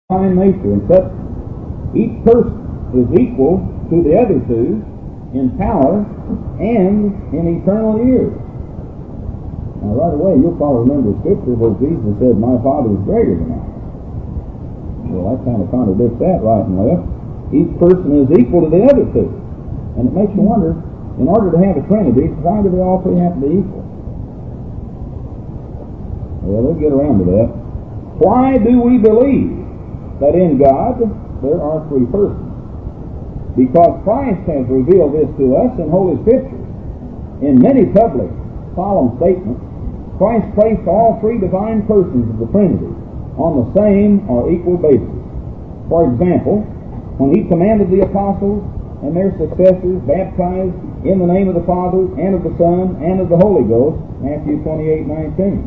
divine nature, and such each person is equal to the other two in power and in eternal years. Now right away you'll probably remember the scripture where Jesus said, "My Father is greater than I." Well, that kind of contradicts that right and left. Each person is equal to the other two. And it makes you wonder, in order to have a Trinity, why do they all three have to be equal? Well, we'll get around to that. Why do we believe that in God there are three persons? Because Christ has revealed this to us in Holy Scripture. In many public, solemn statements, Christ placed all three divine persons of the Trinity on the same or equal basis. For example, when He commanded the apostles and their successors baptized in the name of the Father and of the Son and of the Holy Ghost, Matthew 28:19.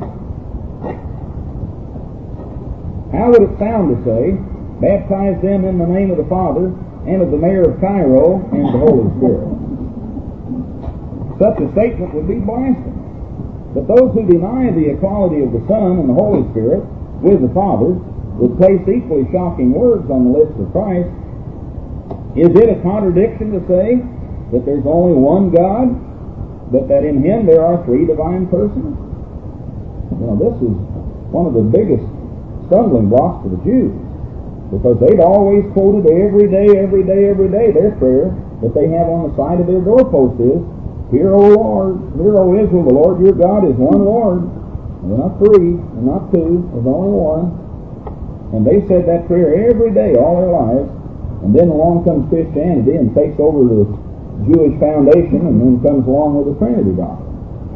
How would it sound to say, baptize them in the name of the Father and of the Mayor of Cairo and the Holy Spirit? Such a statement would be blasphemous. But those who deny the equality of the Son and the Holy Spirit with the Father would place equally shocking words on the lips of Christ. Is it a contradiction to say that there's only one God, but that in Him there are three divine persons? You know, this is one of the biggest stumbling blocks for the Jews, because they'd always quoted every day their prayer that they have on the side of their doorpost is, "Hear, O Lord, hear, O Israel, the Lord your God is one Lord." And they're not three, they're not two, there's only one. And they said that prayer every day all their lives, and then along comes Christianity and takes over the Jewish foundation, and then comes along with the Trinity doctrine.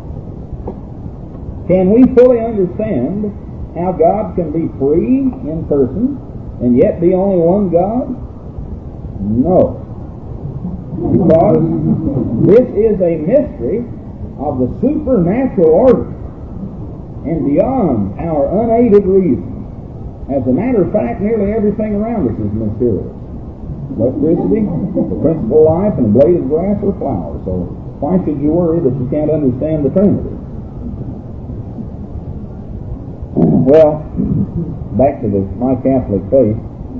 Can we fully understand how God can be three in person and yet be only one God? No. Because this is a mystery of the supernatural order and beyond our unaided reason. As a matter of fact, nearly everything around us is mysterious. Electricity, the principal life, and a blade of grass or flower. So why should you worry that you can't understand the Trinity? Well, back to my Catholic faith.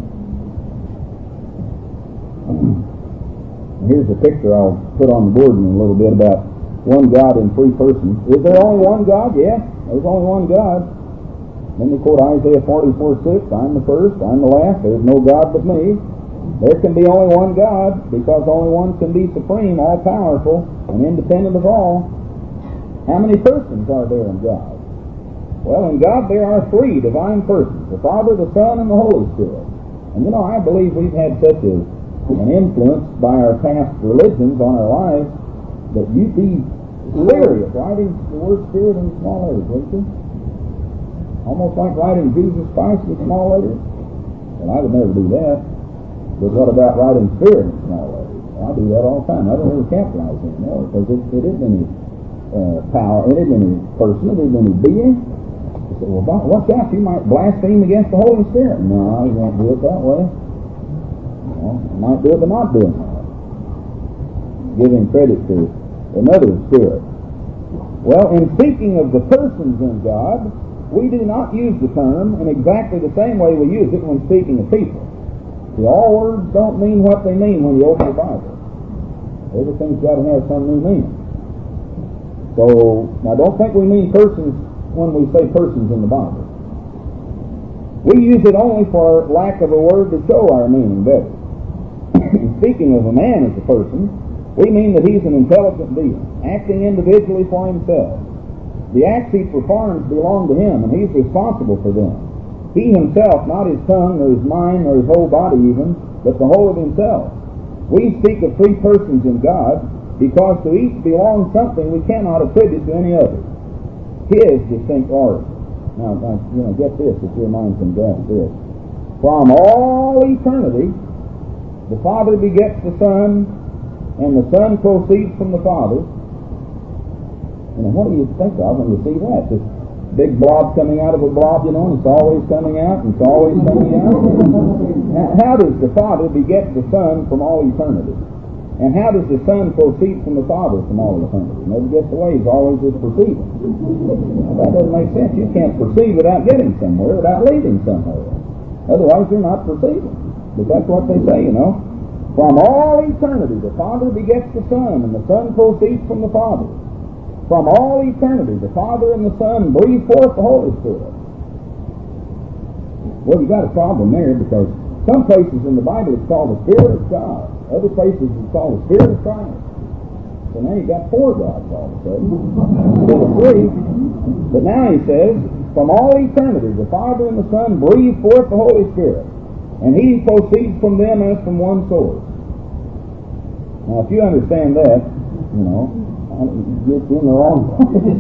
Here's a picture I'll put on the board in a little bit about one God in three persons. Is there only one God? Yes, there's only one God. Then they quote Isaiah 44:6, "I'm the first, I'm the last, there's no God but me." There can be only one God, because only one can be supreme, all-powerful, and independent of all. How many persons are there in God? Well, in God there are three divine persons, the Father, the Son, and the Holy Spirit. And you know, I believe we've had such an influence by our past religions on our lives that you'd be leery of writing the word Spirit in small letters, wouldn't you? Almost like writing Jesus Christ with small letters. Well, I would never do that. But what about writing Spirit in small letters? Well, I do that all the time. I don't ever capitalize anymore, because it isn't any power, it isn't any person, it isn't any being. I said, well, watch out, you might blaspheme against the Holy Spirit. No, you won't do it that way. Well, you might do it, but not doing it. Giving credit to another spirit. Well, in speaking of the persons in God, we do not use the term in exactly the same way we use it when speaking of people. See, all words don't mean what they mean when you open the Bible. Everything's got to have some new meaning. So, now don't think we mean persons when we say persons in the Bible. We use it only for lack of a word to show our meaning better. Speaking of a man as a person, we mean that he's an intelligent being, acting individually for himself. The acts he performs belong to him, and he's responsible for them. He himself, not his tongue, nor his mind, nor his whole body even, but the whole of himself. We speak of three persons in God because to each belongs something we cannot attribute to any other. His distinct origin. Now, get this, if your mind can grasp this. From all eternity, the Father begets the Son, and the Son proceeds from the Father. And what do you think of when you see that? This big blob coming out of a blob, and it's always coming out, and it's always coming out. How does the Father beget the Son from all eternity? And how does the Son proceed from the Father from all eternity? Never gets away, he's always just proceeding. That doesn't make sense. You can't proceed without getting somewhere, without leaving somewhere. Otherwise, they're not proceeding. But that's what they say, you know. From all eternity, the Father begets the Son, and the Son proceeds from the Father. From all eternity, the Father and the Son breathe forth the Holy Spirit. Well, you got a problem there, because some places in the Bible it's called the Spirit of God. Other places it's called the Spirit of Christ. So now you've got 4 gods all of a sudden, instead of 3. But now he says, from all eternity, the Father and the Son breathe forth the Holy Spirit, and He proceeds from them as from one source. Now, if you understand that, you know, you're in the wrong place.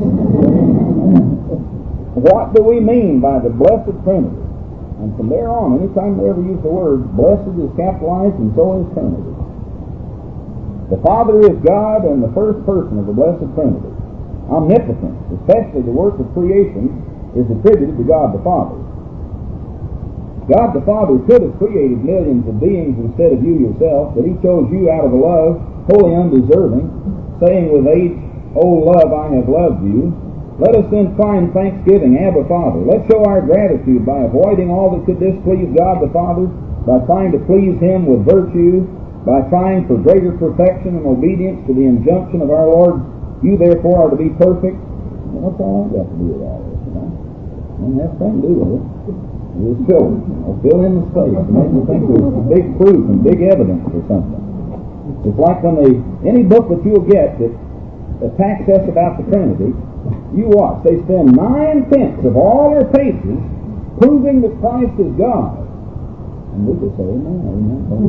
What do we mean by the Blessed Trinity? And from there on, anytime they ever use the word, blessed is capitalized, and so is Trinity. The Father is God and the first person of the Blessed Trinity. Omnipotence, especially the work of creation, is attributed to God the Father. God the Father could have created millions of beings instead of you yourself, but He chose you out of a love wholly undeserving, saying with age, "O love, I have loved you." Let us then find thanksgiving, Abba Father. Let's show our gratitude by avoiding all that could displease God the Father, by trying to please Him with virtue, by trying for greater perfection and obedience to the injunction of our Lord, "You therefore are to be perfect." Well, what's all that got to do with all this, you know? Doesn't have anything to do with it. It is children. Fill in the space to make you think there's big proof and big evidence for something. It's like when any book that you'll get that attacks us about the Trinity, you watch. They spend 9/10 of all their pages proving that Christ is God. And we just say, amen, amen,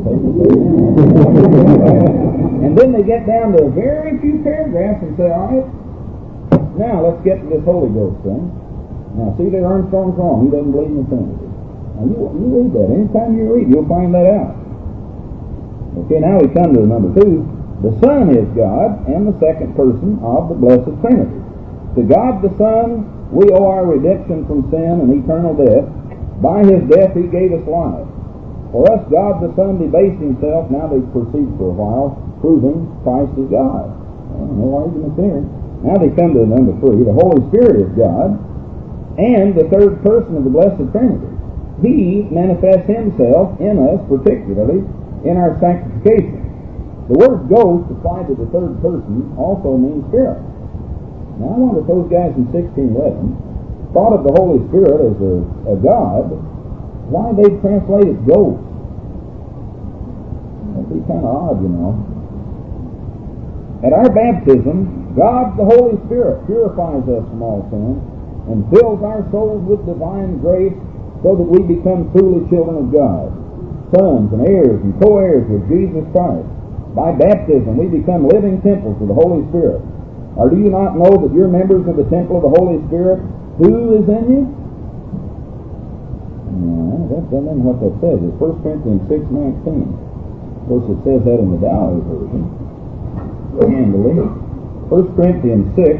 amen. And then they get down to a very few paragraphs and say, all right, now let's get to this Holy Ghost thing. Now, see, there Armstrong's wrong. He doesn't believe in the Trinity. Now, you read that. Anytime you read, you'll find that out. Okay, now we come to number 2. The Son is God and the second person of the Blessed Trinity. To God the Son, we owe our redemption from sin and eternal death. By His death He gave us life. For us, God the Son debased Himself. Now they proceed for a while, proving Christ is God. Well, no argument there. Now they come to number 3. The Holy Spirit is God and the third person of the Blessed Trinity. He manifests Himself in us, particularly in our sanctification. The word ghost applied to the third person also means spirit. Now I wonder if those guys in 1611 thought of the Holy Spirit as a God, why they translated ghost. That'd be kind of odd, you know. At our baptism, God the Holy Spirit purifies us from all sin and fills our souls with divine grace so that we become truly children of God, sons and heirs and co-heirs with Jesus Christ. By baptism, we become living temples of the Holy Spirit. Or do you not know that you're members of the temple of the Holy Spirit who is in you? No, that doesn't what that says. It's 1 Corinthians 6:19. Of course, it says that in the Dowling version. Handily. 1 Corinthians 6.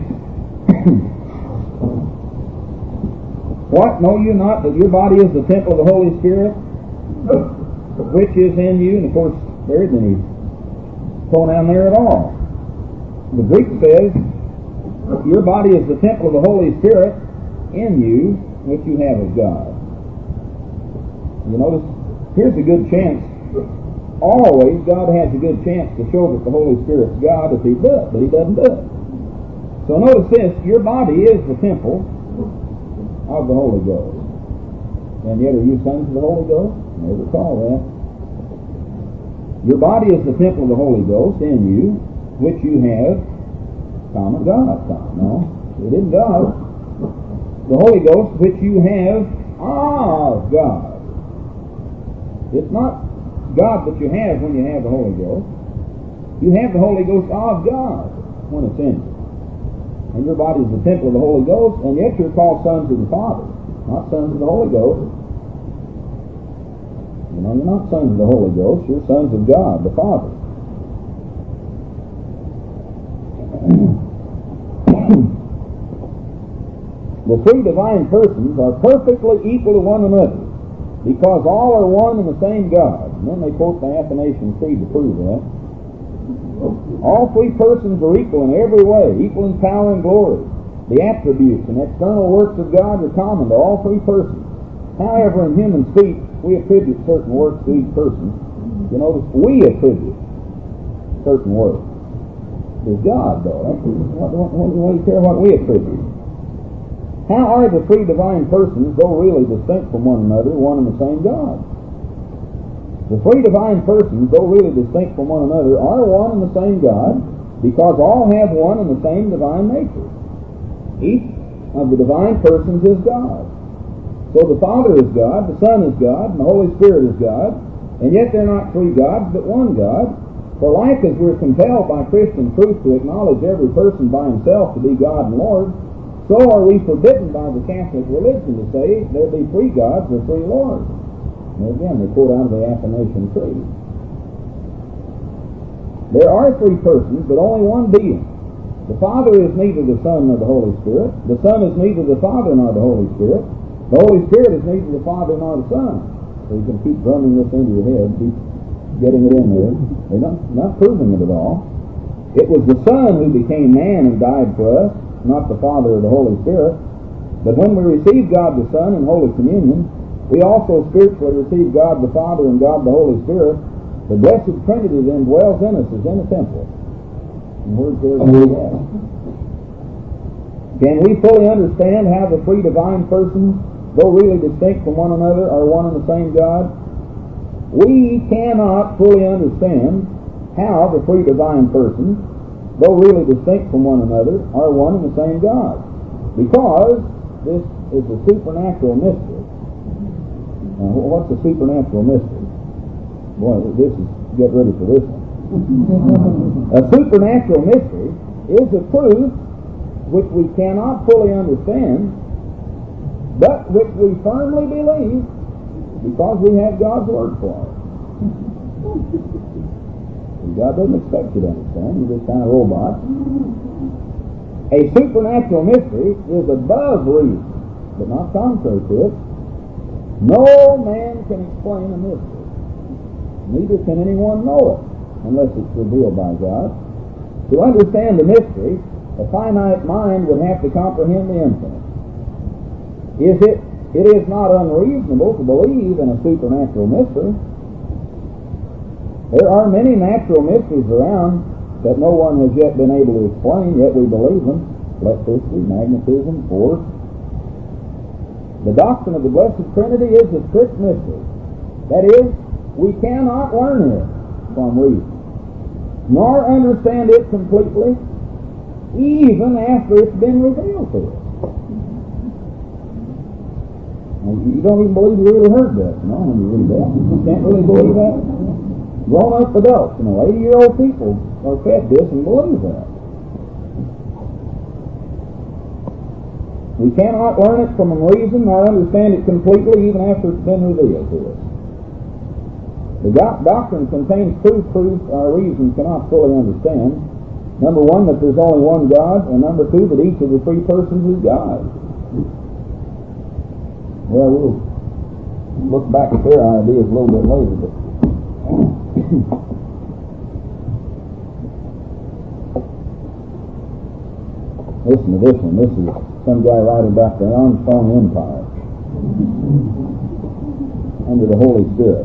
What? Know you not that your body is the temple of the Holy Spirit, which is in you? And of course, there isn't any pronoun there at all. The Greek says, your body is the temple of the Holy Spirit in you, which you have of God. You notice, here's a good chance. Always, God has a good chance to show that the Holy Spirit's God if He does, but He doesn't do it. So notice this, your body is the temple of the Holy Ghost. And yet are you sons of the Holy Ghost? Never call that. Your body is the temple of the Holy Ghost in you, which you have, God. No, it isn't God. The Holy Ghost, which you have of God. It's not God that you have when you have the Holy Ghost. You have the Holy Ghost of God when it's in you. And your body is the temple of the Holy Ghost, and yet you're called sons of the Father, not sons of the Holy Ghost. You know, you're not sons of the Holy Ghost, you're sons of God, the Father. The three divine persons are perfectly equal to one another, because all are one and the same God. And then they quote the Athanasian Creed to prove that. All three persons are equal in every way, equal in power and glory. The attributes and external works of God are common to all three persons. However, in human speech, we attribute certain works to each person. You notice, we attribute certain works to God, though. What do you care what we attribute? How are the three divine persons, though really distinct from one another, one and the same God? The three divine persons, though really distinct from one another, are one and the same God, because all have one and the same divine nature. Each of the divine persons is God. So the Father is God, the Son is God, and the Holy Spirit is God, and yet they're not three gods, but one God. For like as we're compelled by Christian truth to acknowledge every person by himself to be God and Lord, so are we forbidden by the Catholic religion to say there be three gods or three lords. And again, they quote out of the Athanasian Creed. There are three persons, but only one being. The Father is neither the Son nor the Holy Spirit. The Son is neither the Father nor the Holy Spirit. The Holy Spirit is neither the Father nor the Son. So you can keep drumming this into your head, keep getting it in there. They're not proving it at all. It was the Son who became man and died for us, not the Father or the Holy Spirit. But when we receive God the Son in Holy Communion, we also spiritually receive God the Father and God the Holy Spirit. The Blessed Trinity then dwells in us as in a temple. And words there to do that. Can we fully understand how the three divine persons, though really distinct from one another, are one and the same God? We cannot fully understand how the three divine persons, though really distinct from one another, are one and the same God, because this is a supernatural mystery. Now, what's a supernatural mystery? Boy, get ready for this one. A supernatural mystery is a truth which we cannot fully understand, but which we firmly believe because we have God's Word for it. God doesn't expect you to understand. You're just kind of robot. A supernatural mystery is above reason, but not contrary to it. No man can explain a mystery. Neither can anyone know it, unless it's revealed by God. To understand the mystery, a finite mind would have to comprehend the infinite. It is not unreasonable to believe in a supernatural mystery. There are many natural mysteries around that no one has yet been able to explain, yet we believe them. Electricity, magnetism, force. The doctrine of the Blessed Trinity is a strict mystery. That is, we cannot learn it from reason, nor understand it completely, even after it's been revealed to us. You don't even believe you really heard that, when you read that. You can't really believe that. Grown-up adults, 80-year-old people are fed this and believe that. We cannot learn it from reason nor understand it completely even after it's been revealed to us. The doctrine contains two truths our reason cannot fully understand. Number one, that there's only one God, and number two, that each of the three persons is God. Well, we'll look back at their ideas a little bit later, but listen to this one. This is some guy writing about the Armstrong Empire under the Holy Spirit.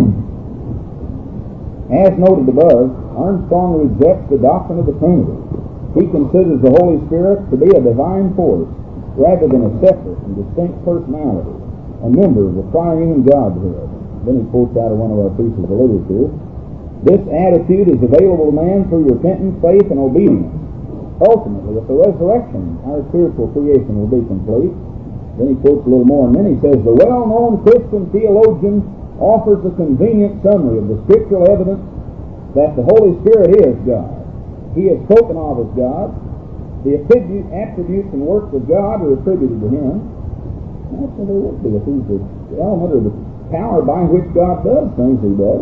As noted above, Armstrong rejects the doctrine of the Trinity. He considers the Holy Spirit to be a divine force rather than a separate and distinct personality, a member of the triune Godhead. Then he quotes out of one of our pieces of literature. This attitude is available to man through repentance, faith, and obedience. Ultimately, at the resurrection, our spiritual creation will be complete. Then he quotes a little more, and then he says, the well-known Christian theologian offers a convenient summary of the scriptural evidence that the Holy Spirit is God. He is spoken of as God. The attributes and works of God are attributed to Him. That's what they would be if He's the element or the power by which God does things He does.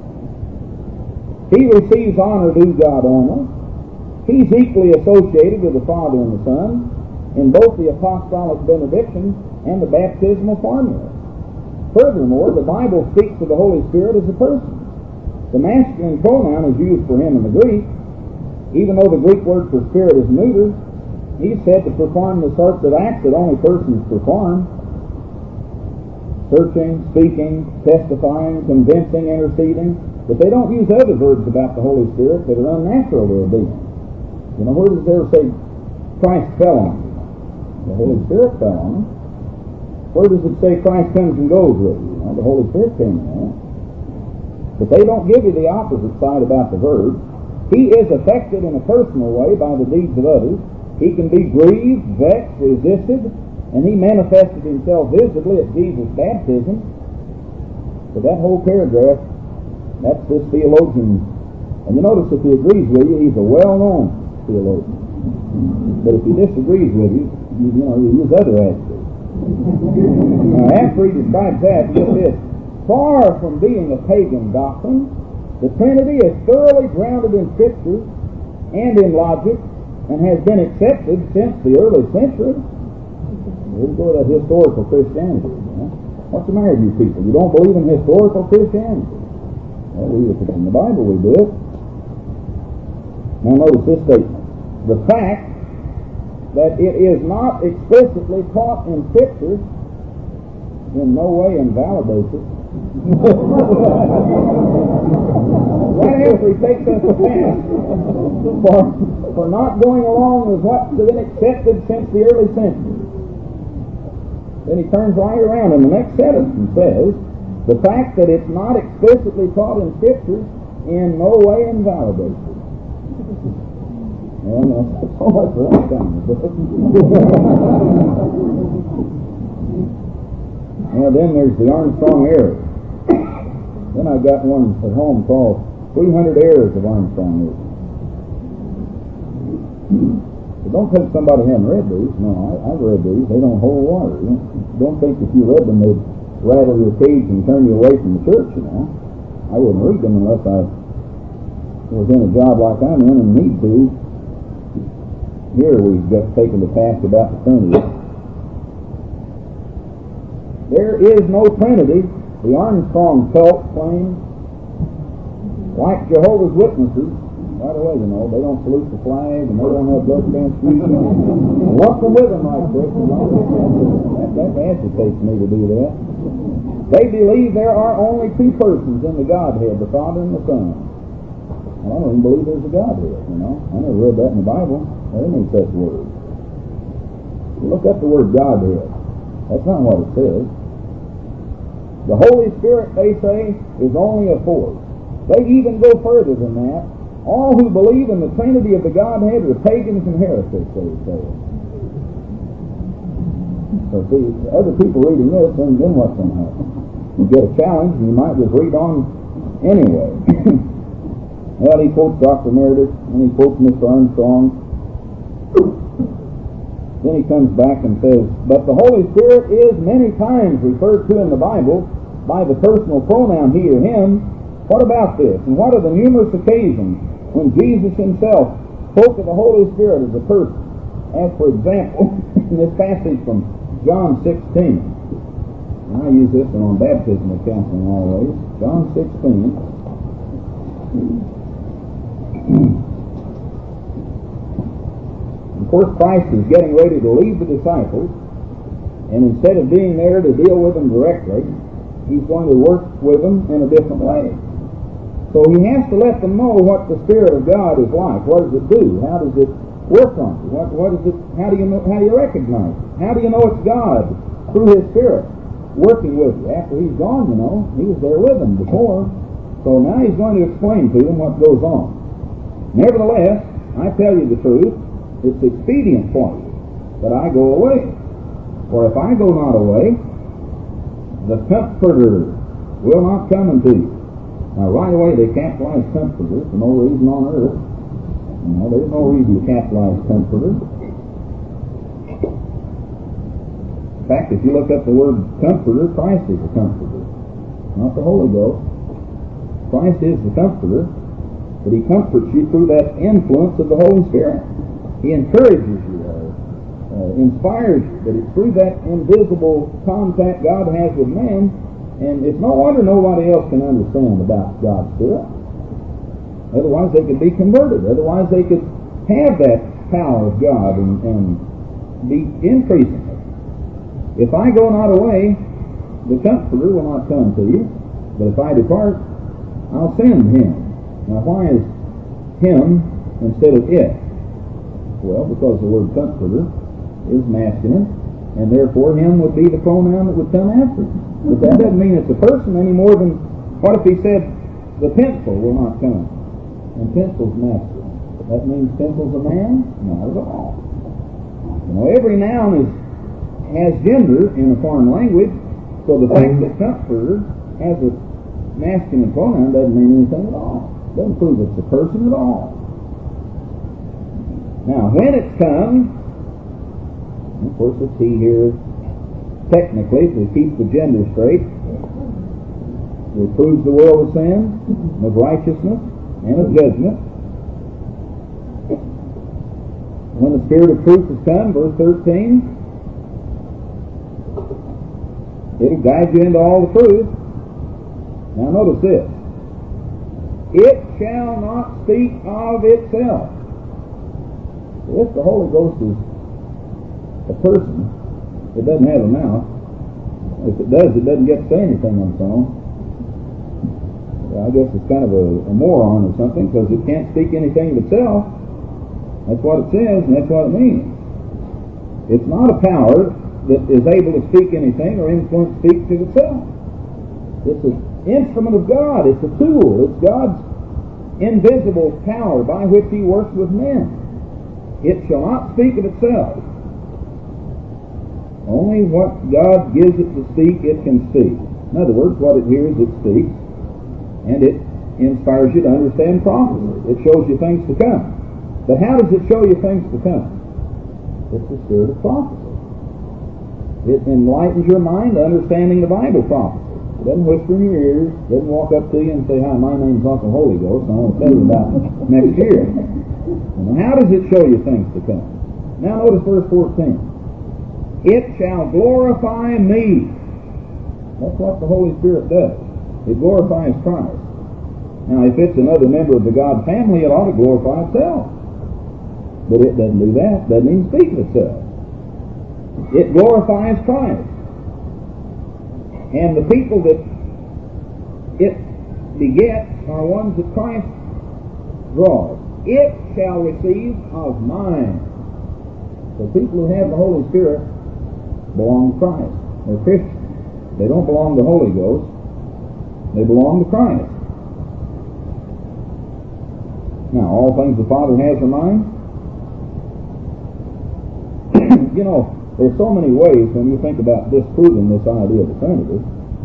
He receives honor due God only. He's equally associated with the Father and the Son in both the apostolic benediction and the baptismal formula. Furthermore, the Bible speaks of the Holy Spirit as a person. The masculine pronoun is used for Him in the Greek. Even though the Greek word for spirit is neuter, He's said to perform the sorts of acts that only persons perform. searching, speaking, testifying, convincing, interceding, but they don't use other verbs about the Holy Spirit that are unnatural to their being. You know, where does it ever say Christ fell on you? The Holy Spirit fell on them. Where does it say Christ comes and goes with you? You know, the Holy Spirit came in there. But they don't give you the opposite side about the verb. He is affected in a personal way by the deeds of others. He can be grieved, vexed, resisted, and he manifested himself visibly at Jesus' baptism. So that whole paragraph, that's this theologian. And you notice if he agrees with you, he's a well-known theologian. But if he disagrees with you, you use other adjectives. Now, after he describes that, get this. Far from being a pagan doctrine, the Trinity is thoroughly grounded in Scripture and in logic, and has been accepted since the early centuries. Here we go to historical Christianity. You know? What's the matter with you people? You don't believe in historical Christianity? Well, if it's in the Bible, we do it. Now notice this statement. The fact that it is not explicitly taught in Scripture in no way invalidates it. Right after he takes us to task for not going along with what's been accepted since the early centuries. Then he turns right around in the next sentence and says, the fact that it's not explicitly taught in Scripture in no way invalidates it. Well, that's so much for that kind of book. Now then there's the Armstrong error. Then I've got one at home called 300 Errors of Armstrong error. So don't think somebody hadn't read these. No, I've read these. They don't hold water. Don't think if you read them they'd rattle your cage and turn you away from the church, you know. I wouldn't read them unless I was in a job like I'm in and need to. Here we've just taken the task about the Trinity. There is no Trinity. The Armstrong cult claims, like Jehovah's Witnesses, right away, you know, they don't salute the flag and they don't have blood transfusion. Lump them with them right quick. You know? That agitates me to do that. They believe there are only two persons in the Godhead, the Father and the Son. Well, I don't even believe there's a Godhead, you know. I never read that in the Bible. There ain't such word. You look up the word Godhead. That's not what it says. The Holy Spirit, they say, is only a force. They even go further than that. All who believe in the Trinity of the Godhead are pagans and heretics, they say. So see, other people reading this, then what's going to happen? You get a challenge, and you might just read on anyway. Well, he quotes Dr. Meredith, and he quotes Mr. Armstrong. Then he comes back and says, but the Holy Spirit is many times referred to in the Bible by the personal pronoun he or him. What about this? And what are the numerous occasions when Jesus himself spoke of the Holy Spirit as a person? As for example, in this passage from John 16. And I use this one on baptismal counseling always. John 16. Of course, Christ is getting ready to leave the disciples, and instead of being there to deal with them directly, he's going to work with them in a different way. So he has to let them know what the Spirit of God is like. What does it do? How does it work on you? What is it? How do you know? How do you recognize it? How do you know it's God through His Spirit working with you? After He's gone, you know, He was there with them before. So now He's going to explain to them what goes on. Nevertheless, I tell you the truth. It's expedient for you that I go away. For if I go not away, the Comforter will not come unto you. Now, right away, they capitalize Comforter for no reason on earth. You know, there's no reason to capitalize Comforter. In fact, if you look up the word Comforter, Christ is the Comforter, not the Holy Ghost. Christ is the Comforter, but He comforts you through that influence of the Holy Spirit. He encourages you, inspires you, but it's through that invisible contact God has with man, and it's no wonder nobody else can understand about God's Spirit. Otherwise they could be converted. Otherwise they could have that power of God and be increasing it. If I go not away, the Comforter will not come to you, but if I depart, I'll send him. Now, why is him instead of it? Well, because the word Comforter is masculine, and therefore him would be the pronoun that would come after him. But that doesn't mean it's a person any more than, what if he said, the pencil will not come, and pencil's masculine? That means pencil's a man? Not at all. You know, every noun has gender in a foreign language, so the fact that Comforter has a masculine pronoun doesn't mean anything at all. Doesn't prove it's a person at all. Now, when it's come, of course it's he here, technically, to keep the gender straight, reproves the world of sin, of righteousness, and of judgment. When the Spirit of truth has come, verse 13, it'll guide you into all the truth. Now notice this. It shall not speak of itself. If the Holy Ghost is a person, it doesn't have a mouth. If it does, it doesn't get to say anything on its own. Well, I guess it's kind of a moron or something, because it can't speak anything of itself. That's what it says, and that's what it means. It's not a power that is able to speak anything or influence speech to itself. It's an instrument of God. It's a tool. It's God's invisible power by which he works with men. It shall not speak of itself. Only what God gives it to speak, it can speak. In other words, what it hears, it speaks, and it inspires you to understand prophecy. It shows you things to come. But how does it show you things to come? It's the spirit of prophecy. It enlightens your mind to understanding the Bible prophecy. It doesn't whisper in your ears, doesn't walk up to you and say, "Hi, my name's Uncle Holy Ghost, and I want to tell you about next year." And how does it show you things to come? Now notice verse 14. It shall glorify me. That's what the Holy Spirit does. It glorifies Christ. Now, if it's another member of the God family, it ought to glorify itself. But it doesn't do that. It doesn't even speak of itself. It glorifies Christ. And the people that it begets are ones that Christ draws. It shall receive of mine. So people who have the Holy Spirit belong to Christ. They're Christians. They don't belong to the Holy Ghost. They belong to Christ. Now, all things the Father has are mine. You know, there's so many ways when you think about disproving this idea of the Trinity.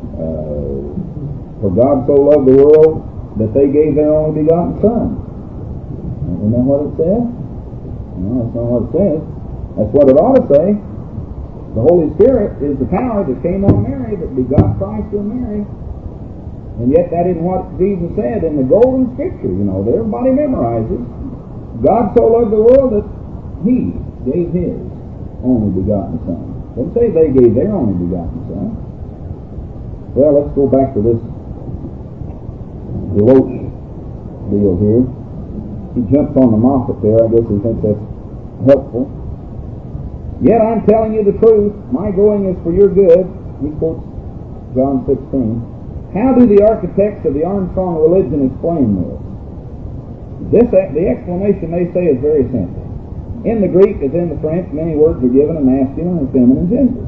For God so loved the world that they gave their only begotten Son. Isn't that what it says? No, that's not what it says. That's what it ought to say. The Holy Spirit is the power that came on Mary, that begot Christ in Mary. And yet that isn't what Jesus said in the Golden Scripture, you know, that everybody memorizes. God so loved the world that he gave his only begotten Son. Don't say they gave their only begotten Son. Well, let's go back to this Deloach deal here. He jumps on the Moffat there. I guess he thinks that's helpful. Yet I'm telling you the truth. My going is for your good. He quotes John 16. How do the architects of the Armstrong religion explain this? The explanation they say is very simple. In the Greek as in the French, many words are given a masculine and feminine gender.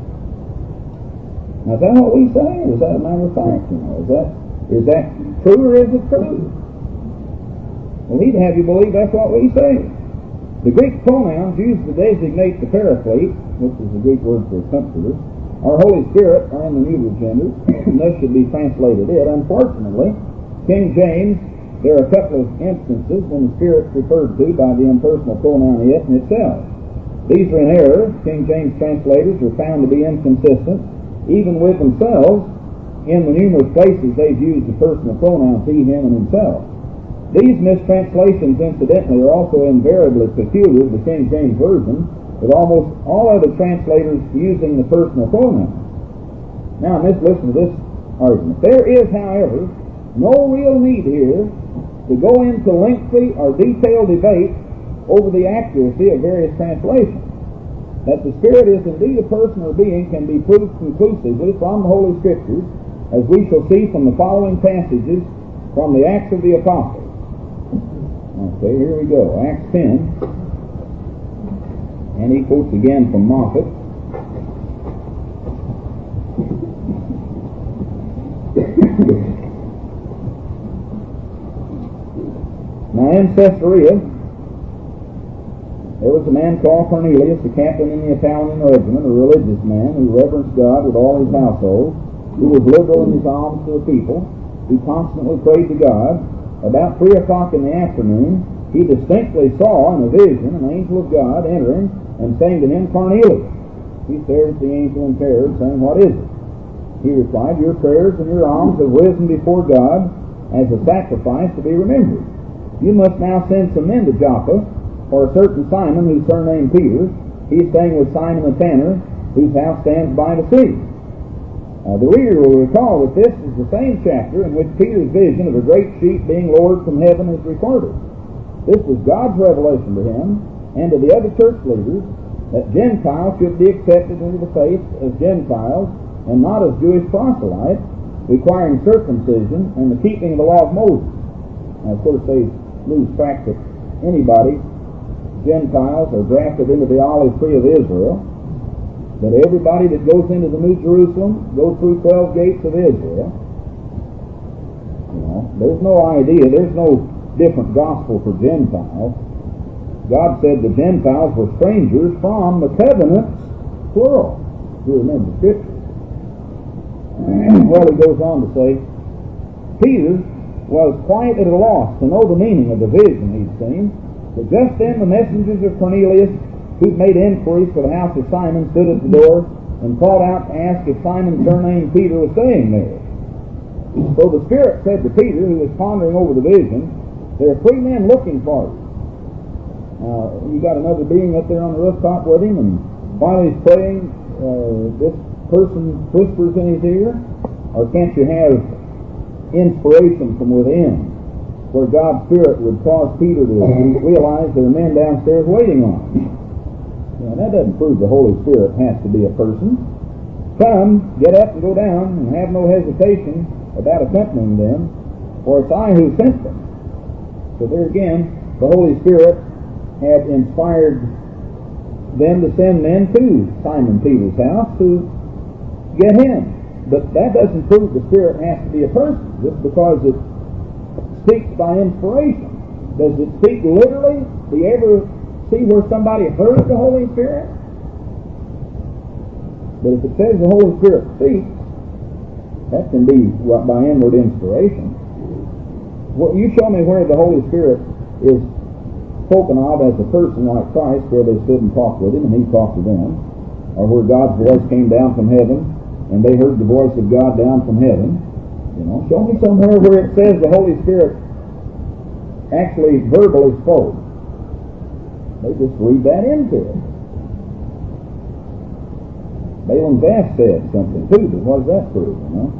Now, is that what we say, or is that a matter of fact? You know, is that true, or is it true? Well, he'd have you believe that's what we say. The Greek pronouns used to designate the Paraclete, which is the Greek word for Comforter, or Holy Spirit, are in the neuter gender, and thus should be translated it. Unfortunately, King James, there are a couple of instances when the Spirit's referred to by the impersonal pronoun it in itself. These are in error. King James translators are found to be inconsistent, even with themselves, in the numerous places they've used the personal pronouns he, him, and himself. These mistranslations, incidentally, are also invariably peculiar to the King James Version, with almost all other translators using the personal pronoun. Now, let's listen to this argument. There is, however, no real need here to go into lengthy or detailed debate over the accuracy of various translations. that the Spirit is indeed a person or being can be proved conclusively from the Holy Scriptures, as we shall see from the following passages from the Acts of the Apostles. Okay, here we go. Acts 10. And he quotes again from Moffat. Now in Caesarea, there was a man called Cornelius, a captain in the Italian regiment, a religious man who reverenced God with all his household, who was liberal in his alms to the people, who constantly prayed to God. About 3 o'clock in the afternoon, he distinctly saw in a vision an angel of God entering and saying to him, Cornelius. He stared at the angel in terror, saying, What is it? He replied, Your prayers and your alms have risen before God as a sacrifice to be remembered. You must now send some men to Joppa for a certain Simon, whose surname Peter. He is staying with Simon the tanner, whose house stands by the sea. The reader will recall that this is the same chapter in which Peter's vision of a great sheep being lowered from heaven is recorded. This was God's revelation to him and to the other church leaders that Gentiles should be accepted into the faith as Gentiles and not as Jewish proselytes, requiring circumcision and the keeping of the law of Moses. Now, of course, they lose track that anybody, Gentiles, are drafted into the olive tree of Israel. But everybody that goes into the New Jerusalem goes through 12 gates of Israel. You know, there's no idea, there's no different gospel for Gentiles. God said the Gentiles were strangers from the covenants, plural. You remember the Scripture. Well, he goes on to say, Peter was quite at a loss to know the meaning of the vision he'd seen. But just then the messengers of Cornelius, who'd made inquiries for the house of Simon, stood at the door and called out to ask if Simon's surname Peter was staying there. So the Spirit said to Peter, who was pondering over the vision, There are 3 men looking for you. Now, you got another being up there on the rooftop with him, and while he's praying, this person whispers in his ear, or can't you have inspiration from within, where God's Spirit would cause Peter to realize there are men downstairs waiting on him? Now, that doesn't prove the Holy Spirit has to be a person. Come, get up and go down, and have no hesitation about accompanying them, for it's I who sent them. So there again, the Holy Spirit had inspired them to send men to Simon Peter's house to get him. But that doesn't prove the Spirit has to be a person, just because it speaks by inspiration. Does it speak literally? Do you ever see where somebody heard the Holy Spirit? But if it says the Holy Spirit speaks, that can be by inward inspiration. Well, you show me where the Holy Spirit is spoken of as a person like Christ, where they stood and talked with him and he talked to them, or where God's voice came down from heaven and they heard the voice of God down from heaven. You know, show me somewhere where it says the Holy Spirit actually verbally spoke. They just read that into it. Balaam's ass said something too, but what does that prove, you know?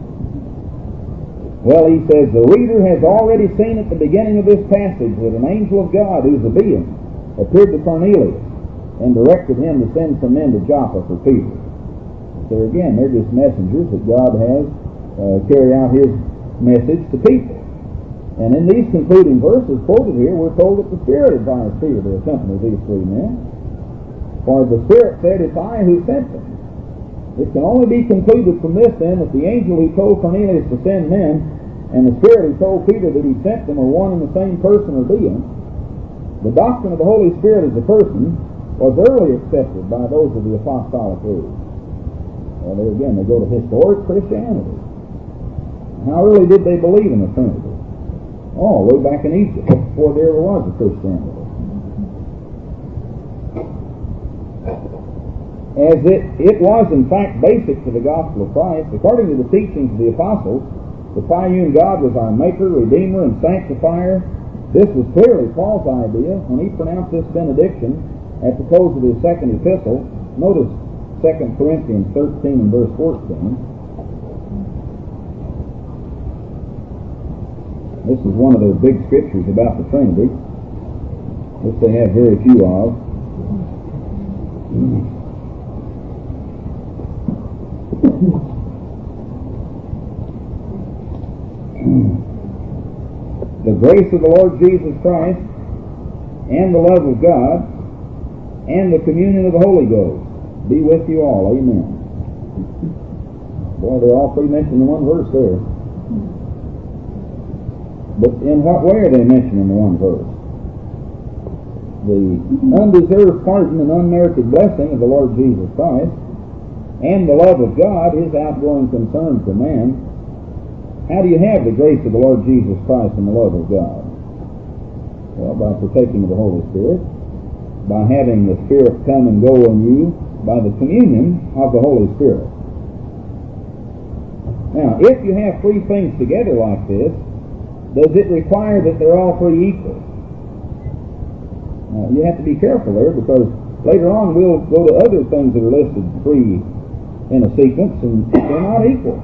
Well, he says, the reader has already seen at the beginning of this passage that an angel of God, who's a being, appeared to Cornelius and directed him to send some men to Joppa for Peter. So again, they're just messengers that God has carry out his message to people. And in these concluding verses quoted here, we're told that the Spirit advised Peter to accompany these 3 men. For the Spirit said, It's I who sent them. It can only be concluded from this then that the angel who told Cornelius to send men and the Spirit who told Peter that he sent them are one and the same person or being. The doctrine of the Holy Spirit as a person was early accepted by those of the apostolic age. Well, there again, they go to historic Christianity. How early did they believe in the Trinity? Oh, way back in Egypt, before there ever was a Christianity. As it was in fact basic to the gospel of Christ, according to the teachings of the apostles, the triune God was our maker, redeemer, and sanctifier. This was clearly Paul's idea when he pronounced this benediction at the close of his second epistle. Notice 2 Corinthians 13 and verse 14. This is one of those big scriptures about the Trinity, which they have very few of. The grace of the Lord Jesus Christ and the love of God and the communion of the Holy Ghost be with you all. Amen. Boy, they're all three mentioned in one verse there. But in what way are they mentioned in the one verse? The undeserved pardon and unmerited blessing of the Lord Jesus Christ and the love of God, His outgoing concern for man. How do you have the grace of the Lord Jesus Christ and the love of God? Well, by partaking of the Holy Spirit, by having the Spirit come and go in you, by the communion of the Holy Spirit. Now, if you have three things together like this, does it require that they're all three equal? Now, you have to be careful there, because later on we'll go to other things that are listed three in a sequence, and they're not equal.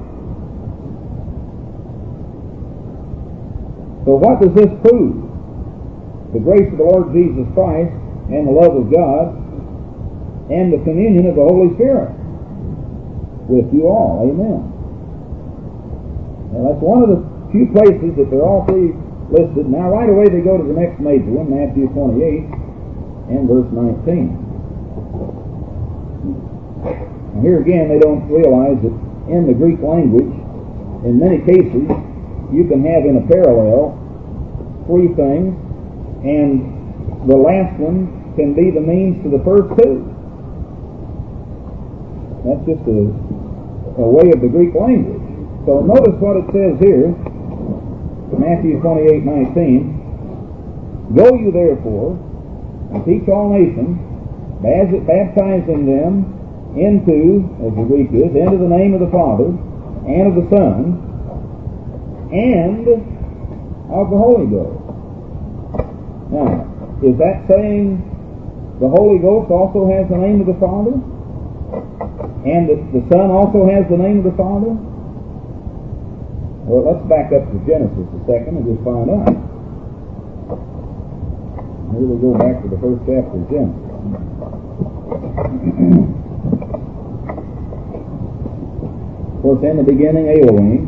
So what does this prove? The grace of the Lord Jesus Christ and the love of God and the communion of the Holy Spirit with you all. Amen. Now that's one of the few places that they're all three listed. Now right away they go to the next major one, Matthew 28 and verse 19. Now here again they don't realize that in the Greek language, in many cases, you can have in a parallel three things, and the last one can be the means to the first two. That's just a way of the Greek language. So notice what it says here, Matthew 28:19. Go you therefore and teach all nations, baptizing them into, as the Greek is, into the name of the Father and of the Son and of the Holy Ghost. Now, is that saying the Holy Ghost also has the name of the Father? And the Son also has the name of the Father? Well, let's back up to Genesis a second and just find out. Here we go back to the first chapter of Genesis. Of course, in the beginning, Elohim.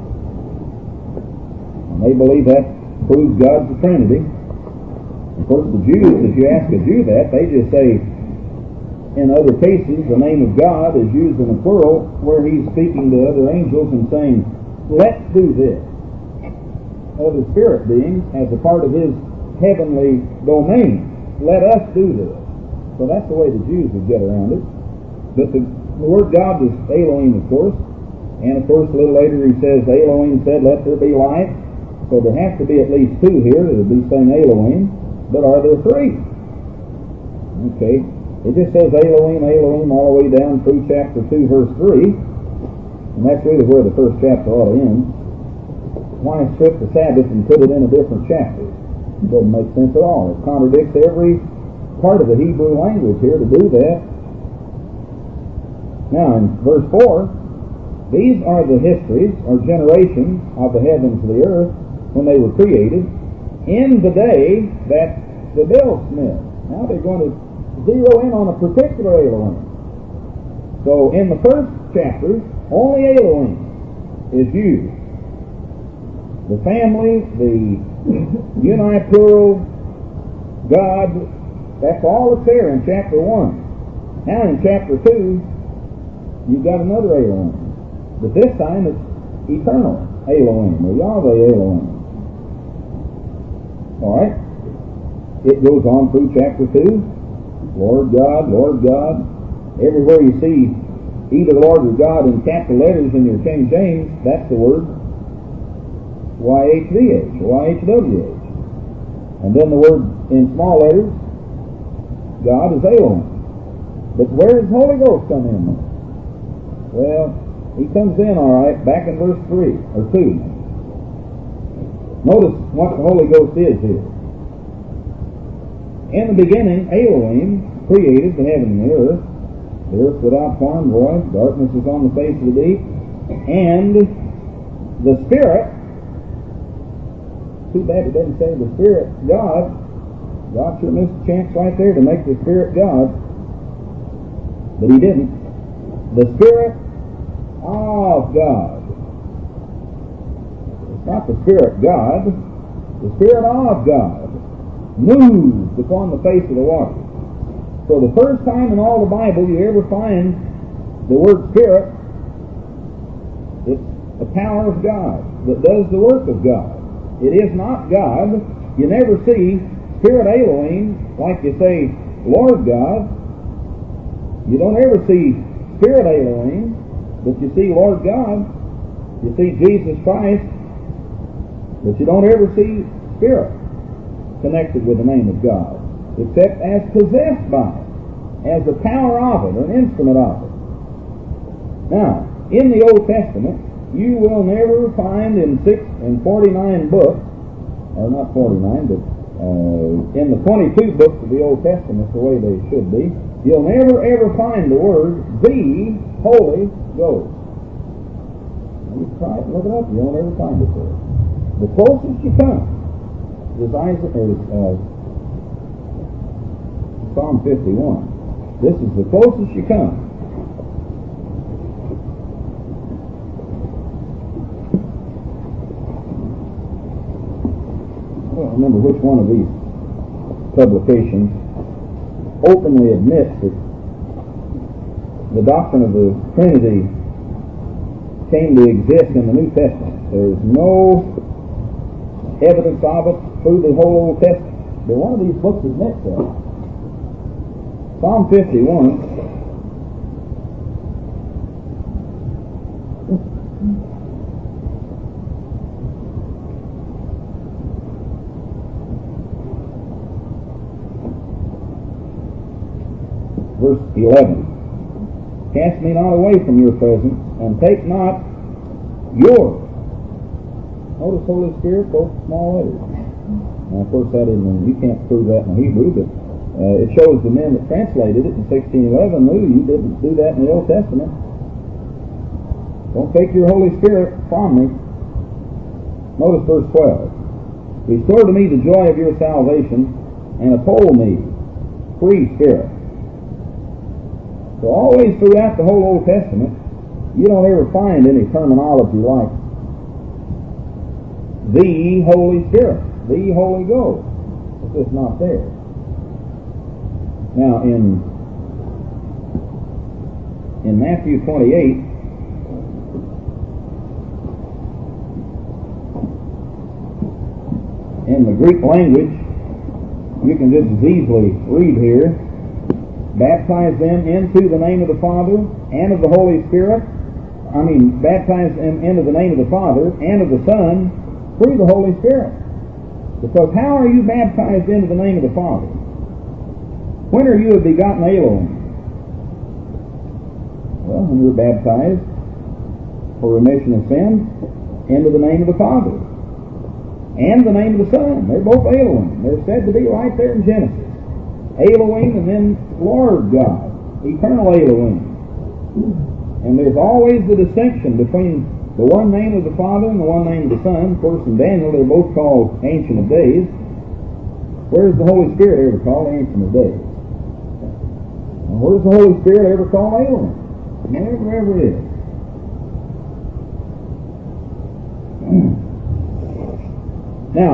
And they believe that proves God's the Trinity. Of course, the Jews, if you ask a Jew that, they just say, in other cases, the name of God is used in the plural, where He's speaking to other angels and saying, let's do this. Other spirit beings, as a part of His heavenly domain, let us do this. So that's the way the Jews would get around it. But the word God is Elohim, of course. And of course, a little later He says, Elohim said, let there be light. So there has to be at least two here that would be saying Elohim. But are there three? Okay. It just says Elohim, Elohim all the way down through chapter 2, verse 3. And that's really where the first chapter ought to end. Why strip the Sabbath and put it in a different chapter? It doesn't make sense at all. It contradicts every part of the Hebrew language here to do that. Now in verse 4, these are the histories or generations of the heavens and the earth when they were created in the day that the bellsmith. Now they're going to zero in on a particular Elohim. So in the first chapter, only Elohim is used. The family, the uniplural God, that's all that's there in chapter 1. Now in chapter 2, you've got another Elohim. But this time it's eternal Elohim, or Yahweh Elohim. Alright? It goes on through chapter 2. Lord God, Lord God. Everywhere you see either Lord or God in capital letters in your King James, that's the word YHVH, YHWH. And then the word in small letters, God is Elohim. But where does the Holy Ghost come in? Well, He comes in, alright, back in verse 3, or 2. Notice what the Holy Ghost is here. In the beginning, Elohim created the heaven and the earth without form, void, darkness is on the face of the deep, and the Spirit, too bad it doesn't say the Spirit God. God sure missed a chance right there to make the Spirit God, but He didn't. The Spirit of God. not the Spirit God, the Spirit of God, moves upon the face of the water. So the first time in all the Bible you ever find the word Spirit, it's the power of God that does the work of God. It is not God. You never see Spirit Elohim like you say Lord God. You don't ever see Spirit Elohim, but you see Lord God. You see Jesus Christ, but you don't ever see Spirit connected with the name of God, except as possessed by it, as the power of it, an instrument of it. Now, in the Old Testament, you will never find in 49 books, or not 49, but in the 22 books of the Old Testament, the way they should be, you'll never ever find the word the Holy Ghost. You try it and look it up, you won't ever find it there. The closest you come is Psalm 51. This is the closest you come. I don't remember which one of these publications openly admits that the doctrine of the Trinity came to exist in the New Testament. There's no evidence of it through the whole Old Testament. But one of these books admits that. Psalm 51. Verse 11. Cast me not away from your presence, and take not yours. Notice Holy Spirit, both small letters. Now, of course, that isn't, you can't prove that in Hebrew, but it shows the men that translated it in 1611 knew you didn't do that in the Old Testament. Don't take your Holy Spirit from me. Notice verse 12. Restore to me the joy of your salvation, and uphold me, free spirit. So always throughout the whole Old Testament, you don't ever find any terminology like the Holy Spirit, the Holy Ghost. It's just not there. Now in Matthew 28, in the Greek language, you can just as easily read here, baptize them into the name of the Father and of the Holy Spirit. Baptize them into the name of the Father and of the Son through the Holy Spirit. Because how are you baptized into the name of the Father? When are you begotten Elohim? Well, when you're baptized for remission of sins into the name of the Father and the name of the Son. They're both Elohim. They're said to be right there in Genesis. Elohim and then Lord God, eternal Elohim. And there's always the distinction between the one name of the Father and the one name of the Son. Of course, in Daniel, they're both called Ancient of Days. Where's the Holy Spirit ever called Ancient of Days? And where's the Holy Spirit ever called Elohim? Never ever is. Now,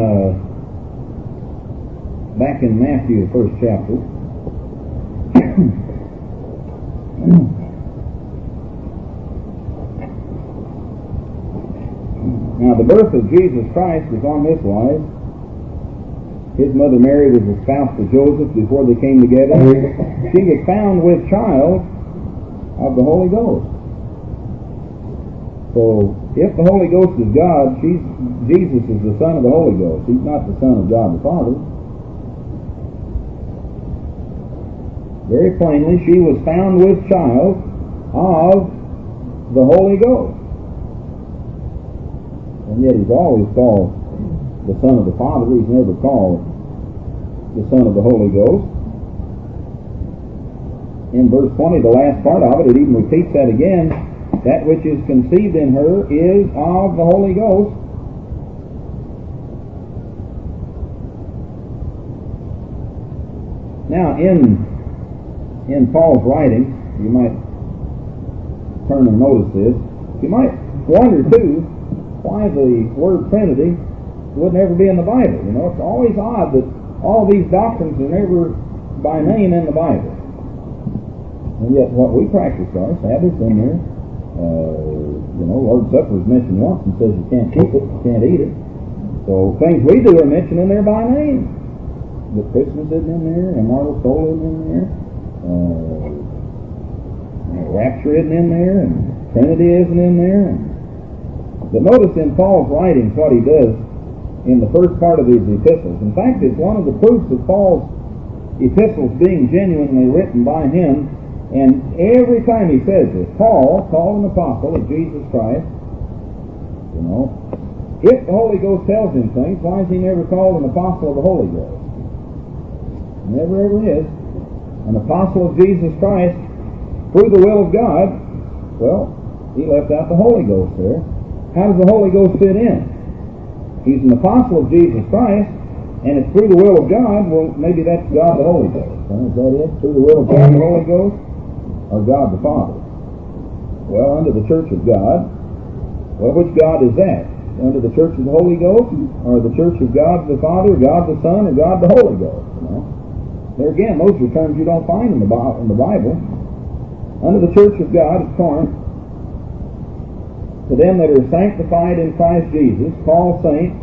back in Matthew, the first chapter, now the birth of Jesus Christ was on this wise. His mother Mary was espoused to Joseph before they came together. She was found with child of the Holy Ghost. So, if the Holy Ghost is God, Jesus is the Son of the Holy Ghost. He's not the Son of God the Father. Very plainly, she was found with child of the Holy Ghost. And yet he's always called the Son of the Father. He's never called the Son of the Holy Ghost. In verse 20, the last part of it, it even repeats that again. That which is conceived in her is of the Holy Ghost. Now, in Paul's writing, you might turn and notice this. You might wonder, too, why the word Trinity would never be in the Bible. You know, it's always odd that all these doctrines are never by name in the Bible. And yet what we practice are Sabbath's in there. You know, Lord's Supper is mentioned once and says you can't keep it, you can't eat it. So things we do are mentioned in there by name. The Christmas isn't in there, Immortal Soul isn't in there, Rapture isn't in there, and Trinity isn't in there. But notice in Paul's writings what he does in the first part of these epistles. In fact, it's one of the proofs of Paul's epistles being genuinely written by him. And every time he says this, Paul, called an apostle of Jesus Christ, you know, if the Holy Ghost tells him things, why is he never called an apostle of the Holy Ghost? Never ever is. An apostle of Jesus Christ through the will of God. Well, he left out the Holy Ghost there. How does the Holy Ghost fit in? He's an apostle of Jesus Christ, and it's through the will of God. Well, maybe that's God the Holy Ghost. Is that it? Through the will of God the Holy Ghost? Or God the Father? Well, under the Church of God. Well, which God is that? Under the Church of the Holy Ghost? Or the Church of God the Father, God the Son, or God the Holy Ghost? You know? There again, those are terms you don't find in the Bible. Under the Church of God at Corinth, to them that are sanctified in Christ Jesus, called saints,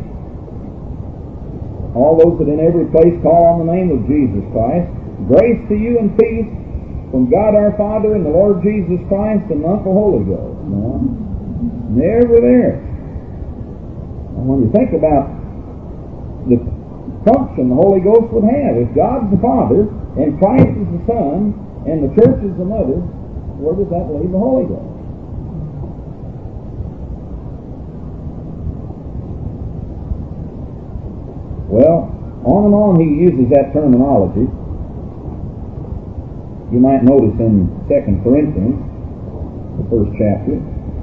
all those that in every place call on the name of Jesus Christ, grace to you and peace from God our Father and the Lord Jesus Christ and not the Holy Ghost. No, never there. And when you think about the function the Holy Ghost would have, if God's the Father and Christ is the Son and the Church is the Mother, where does that leave the Holy Ghost? Well, on and on he uses that terminology. You might notice in 2 Corinthians, the first chapter,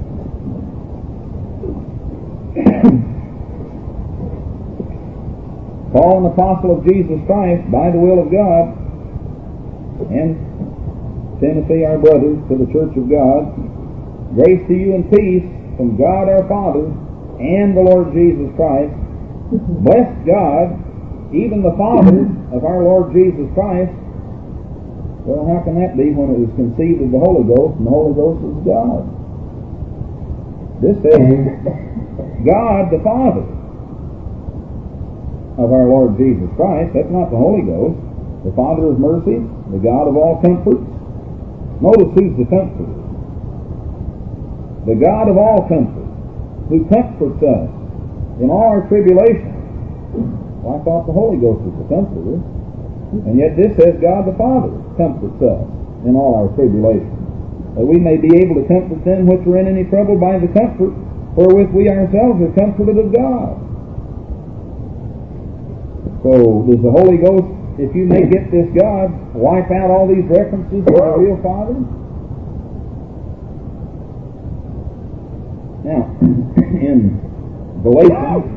Paul, an apostle of Jesus Christ, by the will of God, and Timothy, our brother, to the church of God, grace to you and peace from God our Father and the Lord Jesus Christ. Bless God, even the Father of our Lord Jesus Christ. Well, how can that be when it was conceived of the Holy Ghost, and the Holy Ghost is God? This says God the Father of our Lord Jesus Christ. That's not the Holy Ghost. The Father of mercy, the God of all comforts. Notice who's the comforter. The God of all comfort, who comforts us in all our tribulation. Well, I thought the Holy Ghost was the comforter. And yet this says God the Father comforts us in all our tribulation, that we may be able to comfort them which are in any trouble by the comfort wherewith we ourselves are comforted of God. So does the Holy Ghost, if you may get this God, wipe out all these references to the real Father? Now, in Galatians,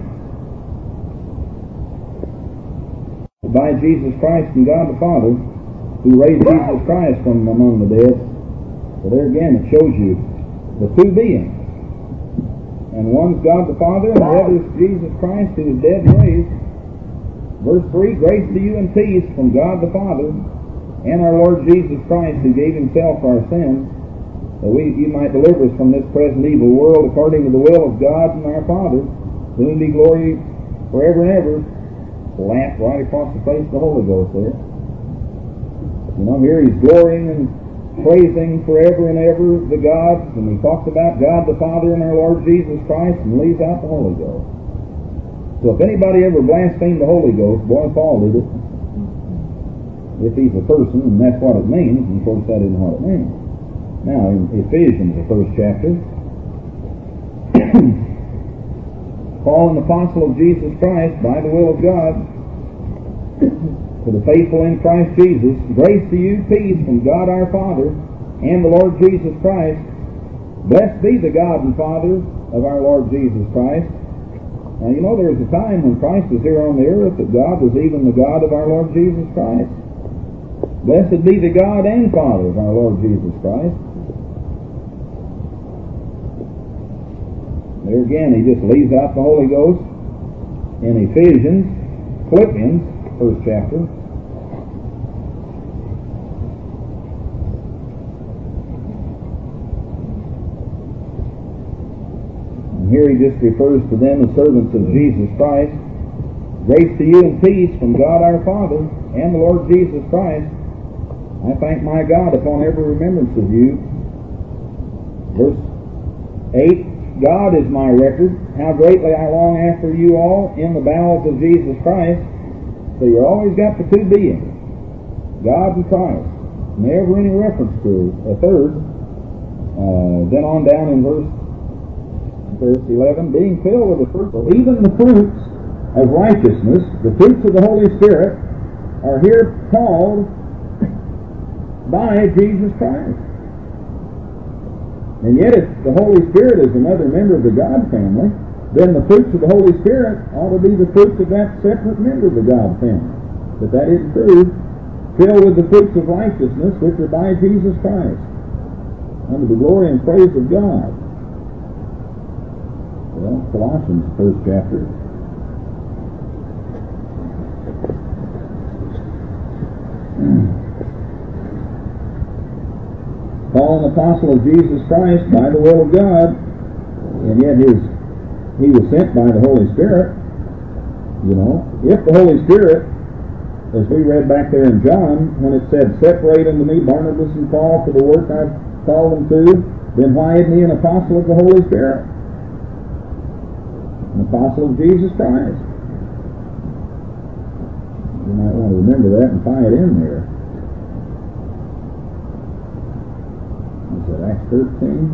by Jesus Christ and God the Father, who raised Jesus Christ from among the dead. So there again it shows you the two beings. And one's God the Father and the other is Jesus Christ who is dead and raised. Verse 3, grace to you and peace from God the Father and our Lord Jesus Christ who gave himself for our sins, that you might deliver us from this present evil world according to the will of God and our Father, to whom be glory forever and ever. Lamp right across the face of the Holy Ghost there. You know, here he's glorying and praising forever and ever the gods, and he talks about God the Father and our Lord Jesus Christ and leaves out the Holy Ghost. So if anybody ever blasphemed the Holy Ghost, boy, Paul did it. If he's a person, and that's what it means, and of course that isn't what it means. Now, in Ephesians, the first chapter, Paul, an apostle of Jesus Christ, by the will of God, to the faithful in Christ Jesus, grace to you, peace from God our Father and the Lord Jesus Christ. Blessed be the God and Father of our Lord Jesus Christ. Now, you know, there was a time when Christ was here on the earth that God was even the God of our Lord Jesus Christ. Blessed be the God and Father of our Lord Jesus Christ. There again, he just leaves out the Holy Ghost in Philippians, first chapter. And here he just refers to them as servants of Jesus Christ. Grace to you and peace from God our Father and the Lord Jesus Christ. I thank my God upon every remembrance of you. Verse 8, God is my record, how greatly I long after you all in the bowels of Jesus Christ. So you always got the two beings, God and Christ. Never any reference to a third. Then on down in verse 11, being filled with the fruit, even the fruits of righteousness, the fruits of the Holy Spirit, are here called by Jesus Christ. And yet if the Holy Spirit is another member of the God family, then the fruits of the Holy Spirit ought to be the fruits of that separate member of the God family. But that isn't true. Filled with the fruits of righteousness, which are by Jesus Christ, unto the glory and praise of God. Well, Colossians, first chapter. Paul, an apostle of Jesus Christ by the will of God, and yet he was sent by the Holy Spirit. You know, if the Holy Spirit, as we read back there in John, when it said, separate unto me Barnabas and Paul for the work I've called them to, then why isn't he an apostle of the Holy Spirit? An apostle of Jesus Christ. You might want to remember that and tie it in there. Is that Acts 13?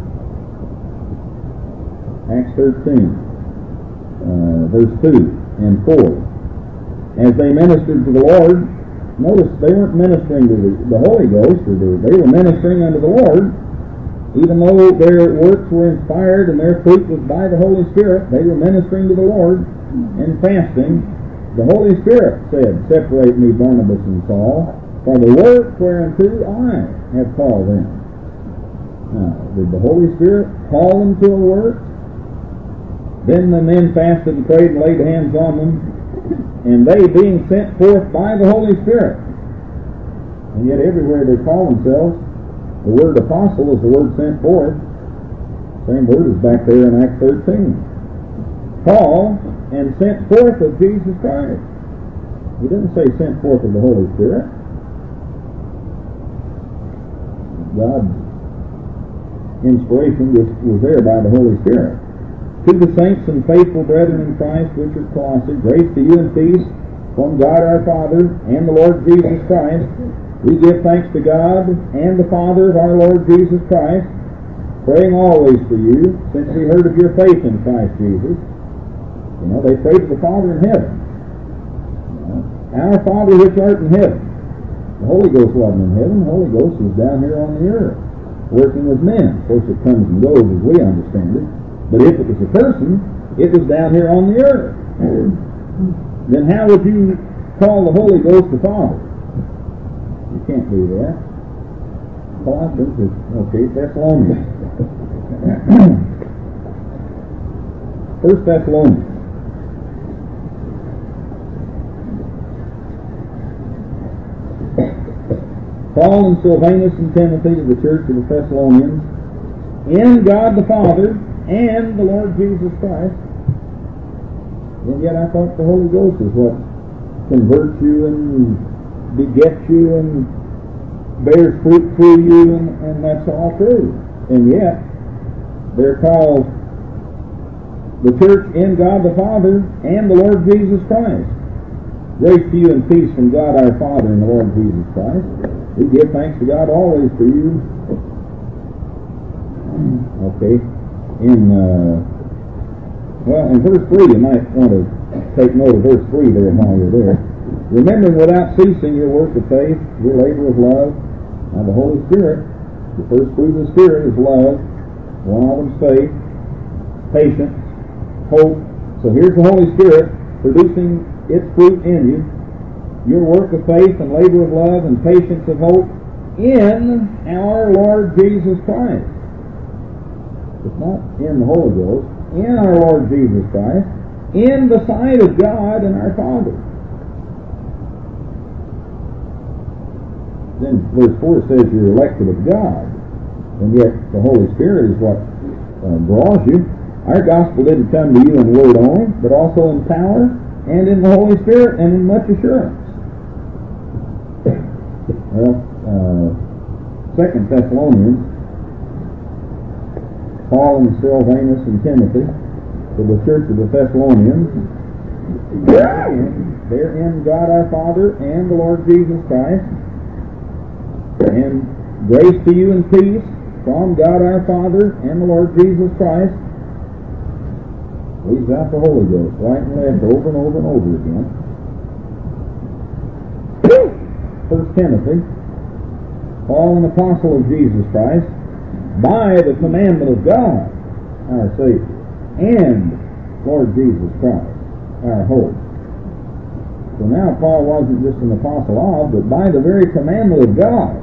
Acts 13, verse 2 and 4. As they ministered to the Lord, notice they weren't ministering to the Holy Ghost, they were ministering unto the Lord. Even though their works were inspired and their fruit was by the Holy Spirit, they were ministering to the Lord and fasting. The Holy Spirit said, separate me Barnabas and Saul for the work whereunto I have called them. Now, did the Holy Spirit call them to a work? Then the men fasted and prayed and laid hands on them, and they being sent forth by the Holy Spirit. And yet everywhere they call themselves, the word apostle is the word sent forth. Same word is back there in Acts 13. Call and sent forth of Jesus Christ. He didn't say sent forth of the Holy Spirit. God's inspiration was there by the Holy Spirit. To the saints and faithful brethren in Christ, which are Colossae, grace to you and peace from God our Father and the Lord Jesus Christ. We give thanks to God and the Father of our Lord Jesus Christ, praying always for you, since we heard of your faith in Christ Jesus. You know, they prayed to the Father in heaven. You know, our Father which art in heaven. The Holy Ghost wasn't in heaven. The Holy Ghost was down here on the earth, working with men. Of course, it comes and goes as we understand it. But if it was a person, it was down here on the earth. Then how would you call the Holy Ghost the Father? You can't do that. Colossians is, okay, Thessalonians. 1 Thessalonians. Paul and Silvanus and Timothy to the church of the Thessalonians, in God the Father and the Lord Jesus Christ. And yet I thought the Holy Ghost is what converts you and begets you and bears fruit through you, and that's all true. And yet they're called the church in God the Father and the Lord Jesus Christ. Grace to you and peace from God our Father and the Lord Jesus Christ. We give thanks to God always for you. Okay. In verse 3, you might want to take note of verse 3 there while you're there. Remembering without ceasing your work of faith, your labor of love. Now the Holy Spirit, the first fruit of the Spirit is love. One of them is faith, patience, hope. So here's the Holy Spirit producing its fruit in you. Your work of faith and labor of love and patience of hope in our Lord Jesus Christ. It's not in the Holy Ghost. in our Lord Jesus Christ, in the sight of God and our Father. Then verse 4 says you're elected of God, and yet the Holy Spirit is what draws you. Our gospel didn't come to you in word only, but also in power and in the Holy Spirit and in much assurance. Well, 2 Thessalonians, Paul and Silvanus and Timothy, to the church of the Thessalonians, they're in God our Father and the Lord Jesus Christ, and grace to you and peace from God our Father and the Lord Jesus Christ. Leaves out the Holy Ghost right and left over and over and over again. 1 Timothy, Paul, an apostle of Jesus Christ, by the commandment of God, our Savior, and Lord Jesus Christ, our hope. So now Paul wasn't just an apostle of, but by the very commandment of God.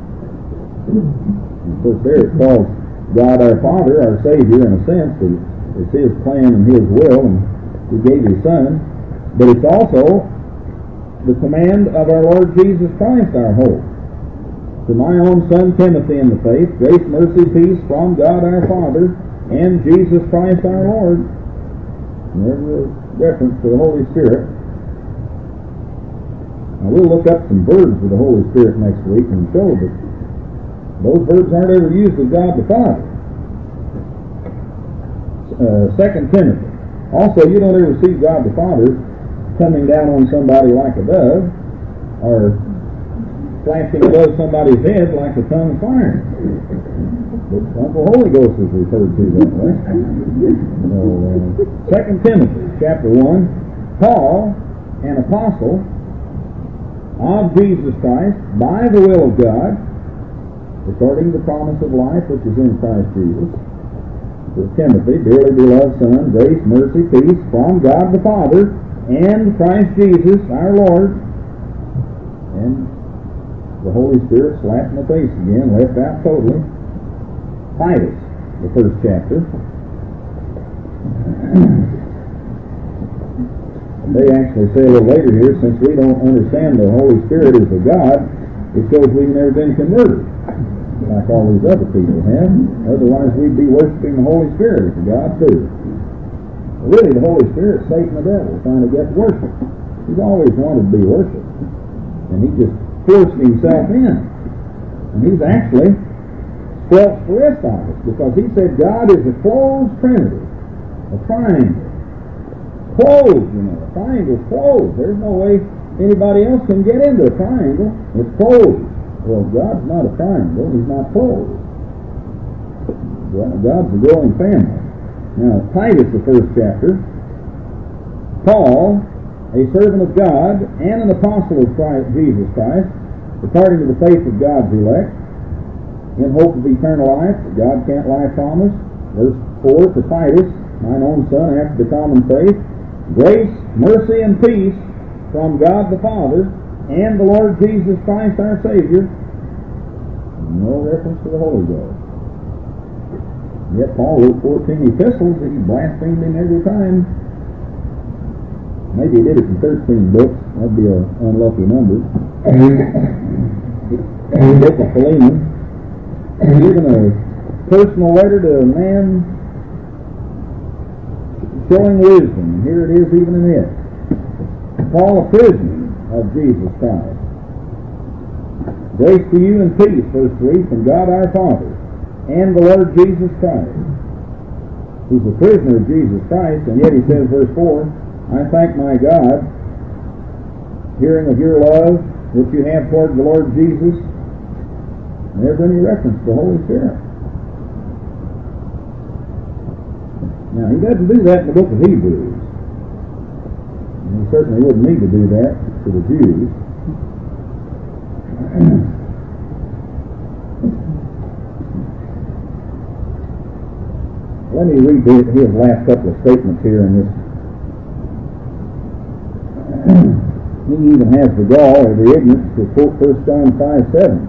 Of course, there it calls God our Father, our Savior, in a sense. It's His plan and His will, and He gave His Son. But it's also the command of our Lord Jesus Christ, our hope. To my own son Timothy in the faith, grace, mercy, peace from God our Father and Jesus Christ our Lord. And there's a reference to the Holy Spirit. Now we'll look up some verbs of the Holy Spirit next week and show that those verbs aren't ever used of God the Father. 2 Timothy. Also, you don't ever see God the Father coming down on somebody like a dove, or flashing above somebody's head like a tongue of fire. But the Holy Ghost is referred to that way. 2 Timothy, chapter 1, Paul, an apostle of Jesus Christ, by the will of God, according to the promise of life which is in Christ Jesus, to Timothy, dearly beloved son, grace, mercy, peace from God the Father and Christ Jesus our Lord. And the Holy Spirit slapped in the face again, left out totally. Titus, the first chapter. They actually say a little later here, since we don't understand the Holy Spirit is a God, it shows we've never been converted, like all these other people have. Otherwise we'd be worshiping the Holy Spirit as a God too. But really the Holy Spirit, Satan the devil, trying to get worship. He's always wanted to be worshipped. And he just forced himself in. And he's actually squelched the rest of us, because he said God is a closed trinity, a triangle. Closed, you know, a triangle's closed. There's no way anybody else can get into a triangle. It's closed. Well, God's not a triangle. He's not closed. God's a growing family. Now, Titus, the first chapter, Paul, a servant of God and an apostle of Christ, Jesus Christ, according to the faith of God's elect, in hope of eternal life that God can't lie promise. Verse 4, to Titus, mine own son, after the common faith, grace, mercy, and peace from God the Father and the Lord Jesus Christ our Savior. No reference to the Holy Ghost. Yet Paul wrote 14 epistles that he blasphemed him every time. Maybe he did it in 13 books. That'd be an unlucky number. The book of Philemon, given a personal letter to a man showing wisdom. Here it is even in it. Paul, a prisoner of Jesus Christ. Grace to you and peace, verse 3, from God our Father and the Lord Jesus Christ. He's a prisoner of Jesus Christ, and yet he says, verse 4, I thank my God, hearing of your love which you have toward the Lord Jesus. And there's any reference to the Holy Spirit. Now, he doesn't do that in the book of Hebrews. And he certainly wouldn't need to do that to the Jews. Let me read his last couple of statements here in this. He even has the gall or the ignorance to quote 1 John 5:7.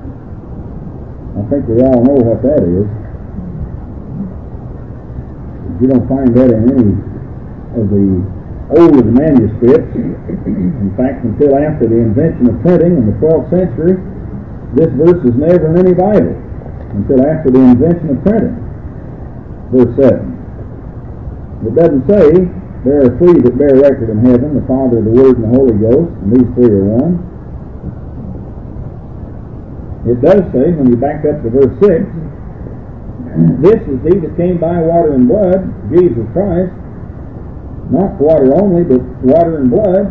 I think we all know what that is. You don't find that in any of the older manuscripts. In fact, until after the invention of printing in the 12th century, this verse is never in any Bible until after the invention of printing. Verse 7. It doesn't say there are three that bear record in heaven, the Father, the Word, and the Holy Ghost, and these three are one. It does say, when you back up to verse 6, this is he that came by water and blood, Jesus Christ, not water only, but water and blood.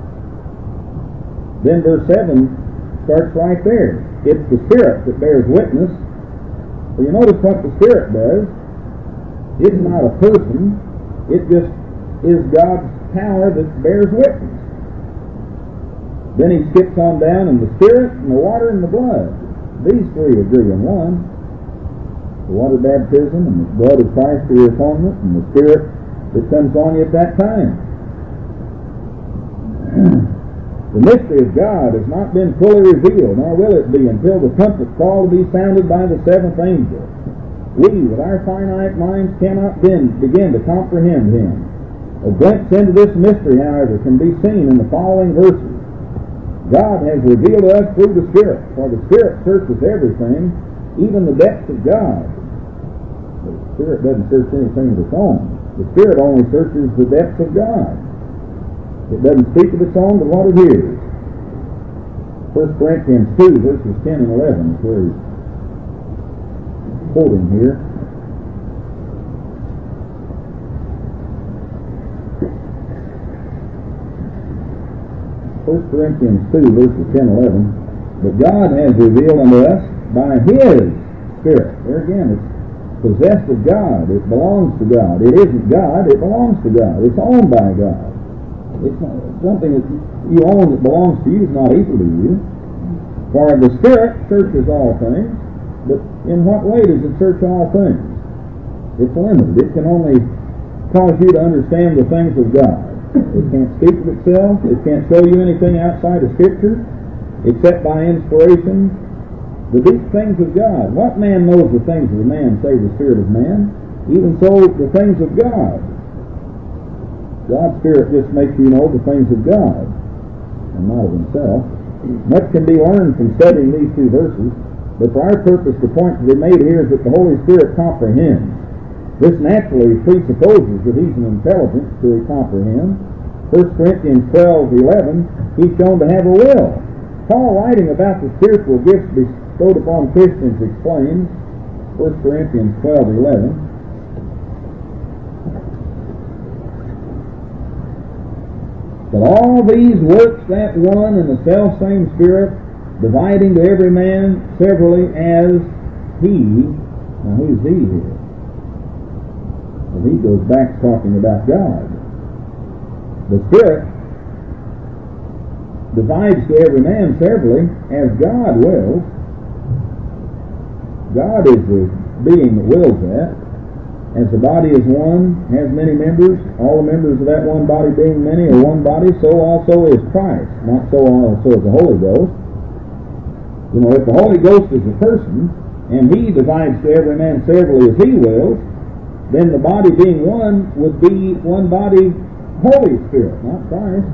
Then verse 7 starts right there. It's the Spirit that bears witness. So you notice what the Spirit does. It's not a person. It just is God's power that bears witness. Then he skips on down, and the Spirit, and the water, and the blood. These three agree in one. The water baptism, and the blood of Christ for your atonement, and the Spirit that comes on you at that time. The mystery of God has not been fully revealed, nor will it be until the trumpet call to be sounded by the seventh angel. We, with our finite minds, cannot then begin to comprehend him. A glimpse into this mystery, however, can be seen in the following verses. God has revealed to us through the Spirit, for the Spirit searches everything, even the depths of God. But the Spirit doesn't search anything of its own. The Spirit only searches the depths of God. It doesn't speak of its own, but what it hears. 1 Corinthians 2, verses 10 and 11 is where he's quoting here. 1 Corinthians 2, verses 10 and 11. But God has revealed unto us by His Spirit. There again, it's possessed of God. It belongs to God. It isn't God, it belongs to God. It's owned by God. It's not something that you own that belongs to you is not equal to you. For the Spirit searches all things, but in what way does it search all things? It's limited. It can only cause you to understand the things of God. It can't speak of itself. It can't show you anything outside of Scripture, except by inspiration. The deep things of God. What man knows the things of man, save the Spirit of man? Even so, the things of God. God's Spirit just makes you know the things of God, and not of himself. Much can be learned from studying these two verses, but for our purpose, the point to be made here is that the Holy Spirit comprehends. This naturally presupposes that he's an intelligence to comprehend. 1 Corinthians 12:11, he's shown to have a will. Paul, writing about the spiritual gifts bestowed upon Christians, explains, 1 Corinthians 12:11, but all these works that one and the selfsame Spirit, dividing to every man severally as he. Now who's he here? Well, he goes back talking about God. The Spirit divides to every man severally as God wills. God is the being that wills that. As the body is one, has many members, all the members of that one body being many are one body, so also is Christ. Not so also is the Holy Ghost. You know, if the Holy Ghost is a person, and he divides to every man severally as he wills, then the body being one would be one body, Holy Spirit, not Christ.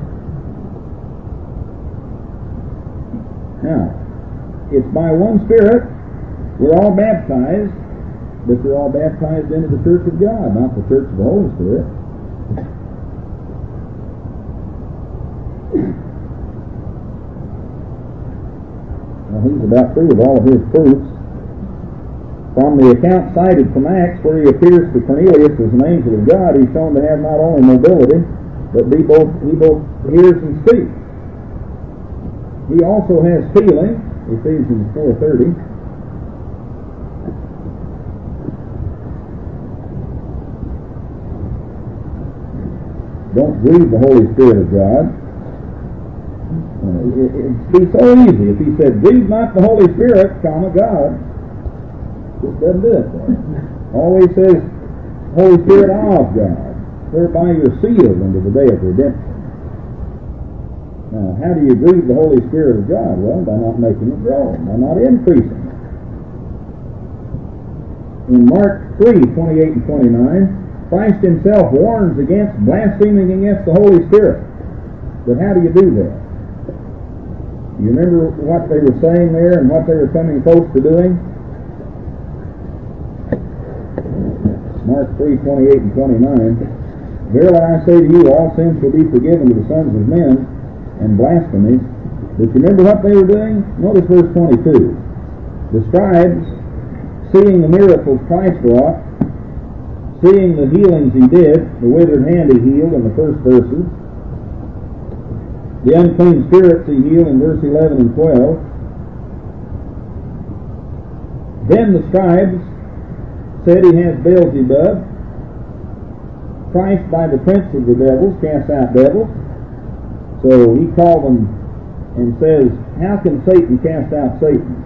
Now, it's by one Spirit we're all baptized, but you're all baptized into the church of God, not the church of the Holy Spirit. Now, he's about through with all of his proofs. From the account cited from Acts, where he appears to Cornelius as an angel of God, he's shown to have not only mobility, but he both hears and speaks. He also has feeling, Ephesians 4:30. Don't grieve the Holy Spirit of God. It'd be so easy if he said, grieve not the Holy Spirit, God. Just doesn't do it for him. Always says, Holy Spirit of God, whereby you're sealed unto the day of redemption. Now, how do you grieve the Holy Spirit of God? Well, by not making it grow, by not increasing it. In Mark 3:28 and 29, Christ himself warns against blaspheming against the Holy Spirit. But how do you do that? You remember what they were saying there and what they were coming close to doing? Mark 3:28 and 29. Verily I say to you, all sins will be forgiven to the sons of men, and blasphemies. But you remember what they were doing? Notice verse 22. The scribes, seeing the miracles Christ wrought, seeing the healings he did, the withered hand he healed in the first verses, the unclean spirits he healed in verse 11 and 12. Then the scribes said he has Beelzebub. Christ by the prince of the devils casts out devils. So he called them and says, how can Satan cast out Satan?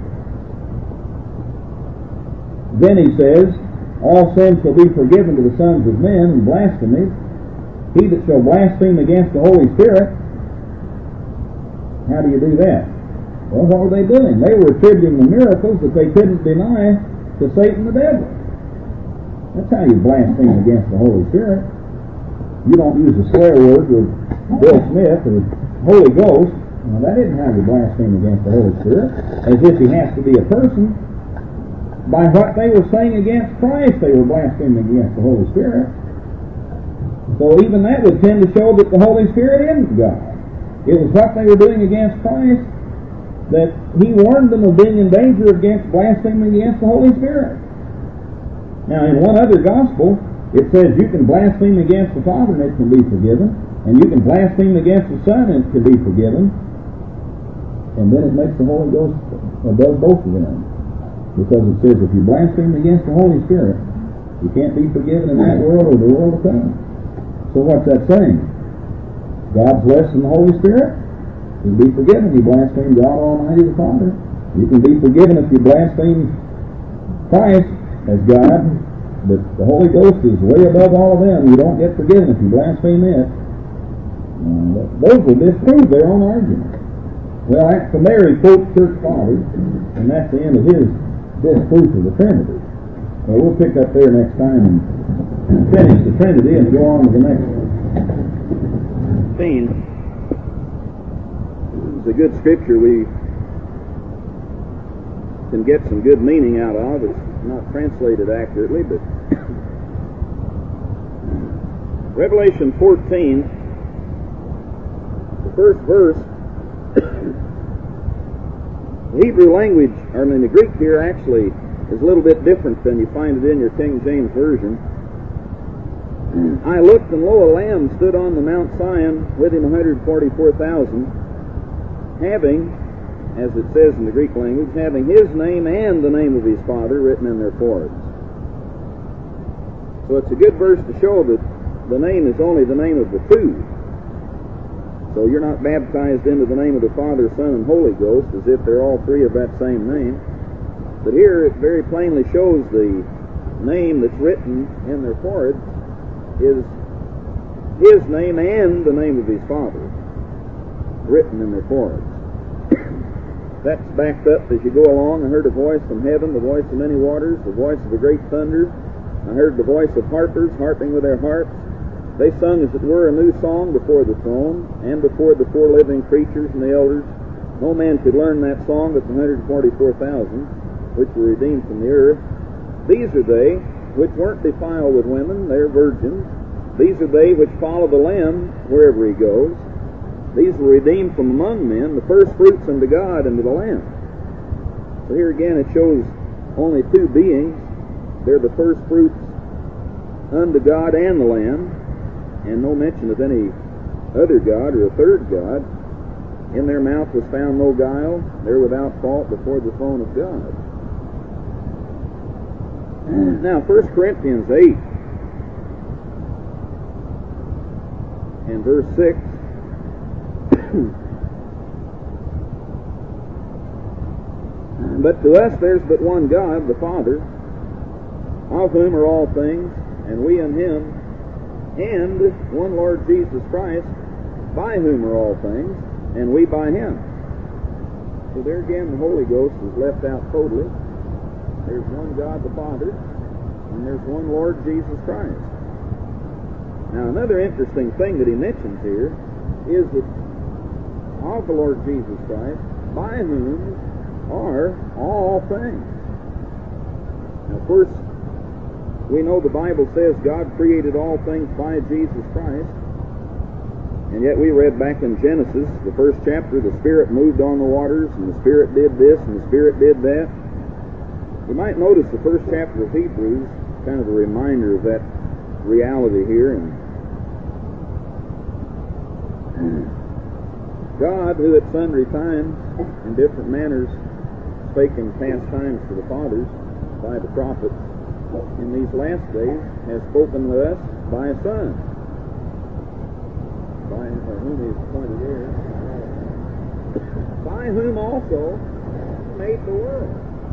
Then he says, all sins shall be forgiven to the sons of men and blasphemies. He that shall blaspheme against the Holy Spirit. How do you do that? Well, what were they doing? They were attributing the miracles that they couldn't deny to Satan the devil. That's how you blaspheme against the Holy Spirit. You don't use a swear word with Bill Smith or Holy Ghost. Now, that isn't how you blaspheme against the Holy Spirit, as if he has to be a person. By what they were saying against Christ, they were blaspheming against the Holy Spirit. So even that would tend to show that the Holy Spirit isn't God. It was what they were doing against Christ that he warned them of being in danger against blaspheming against the Holy Spirit. Now, in one other gospel, it says you can blaspheme against the Father and it can be forgiven, and you can blaspheme against the Son and it can be forgiven, and then it makes the Holy Ghost above both of them. Because it says if you blaspheme against the Holy Spirit, you can't be forgiven in that world or the world to come. So what's that saying? God's less than the Holy Spirit? You can be forgiven. You blaspheme God Almighty the Father. You can be forgiven if you blaspheme Christ as God, but the Holy Ghost is way above all of them. You don't get forgiven if you blaspheme it. Those will disprove their own argument. Well, from there he quotes church fathers, and that's the end of his disproof of the Trinity. Well, we'll pick up there next time and finish the Trinity and go on to the next one. It's a good scripture we can get some good meaning out of. It's not translated accurately, but Revelation 14, the first verse. The Hebrew language, the Greek here actually is a little bit different than you find it in your King James Version. I looked, and lo, a lamb stood on the Mount Sion, with him 144,000, having, as it says in the Greek language, having his name and the name of his Father written in their foreheads. So it's a good verse to show that the name is only the name of the two. So you're not baptized into the name of the Father, Son, and Holy Ghost as if they're all three of that same name. But here it very plainly shows the name that's written in their foreheads is his name and the name of his Father written in their foreheads. That's backed up as you go along. I heard a voice from heaven, the voice of many waters, the voice of a great thunder. I heard the voice of harpers harping with their harps. They sung, as it were, a new song before the throne and before the four living creatures and the elders. No man could learn that song but the 144,000, which were redeemed from the earth. These are they which weren't defiled with women, they're virgins. These are they which follow the Lamb wherever he goes. These were redeemed from among men, the first fruits unto God and to the Lamb. So here again it shows only two beings. They're the first fruits unto God and the Lamb, and no mention of any other God or a third God. In their mouth was found no guile. They're without fault before the throne of God. Now, 1 Corinthians 8 and verse 6. But to us there's but one God, the Father, of whom are all things, and we in him, and one Lord Jesus Christ, by whom are all things, and we by him. So there again the Holy Ghost is left out totally. There's one God the Father, and there's one Lord Jesus Christ. Now, another interesting thing that he mentions here is that of the Lord Jesus Christ, by whom are all things. Now, of course, we know the Bible says God created all things by Jesus Christ, and yet we read back in Genesis, the first chapter, the Spirit moved on the waters, and the Spirit did this, and the Spirit did that. You might notice the first chapter of Hebrews, kind of a reminder of that reality here. And God, who at sundry times in different manners spake in past times to the fathers by the prophets, in these last days has spoken to us by a Son, by whom he is appointed heir, by whom also he made the world.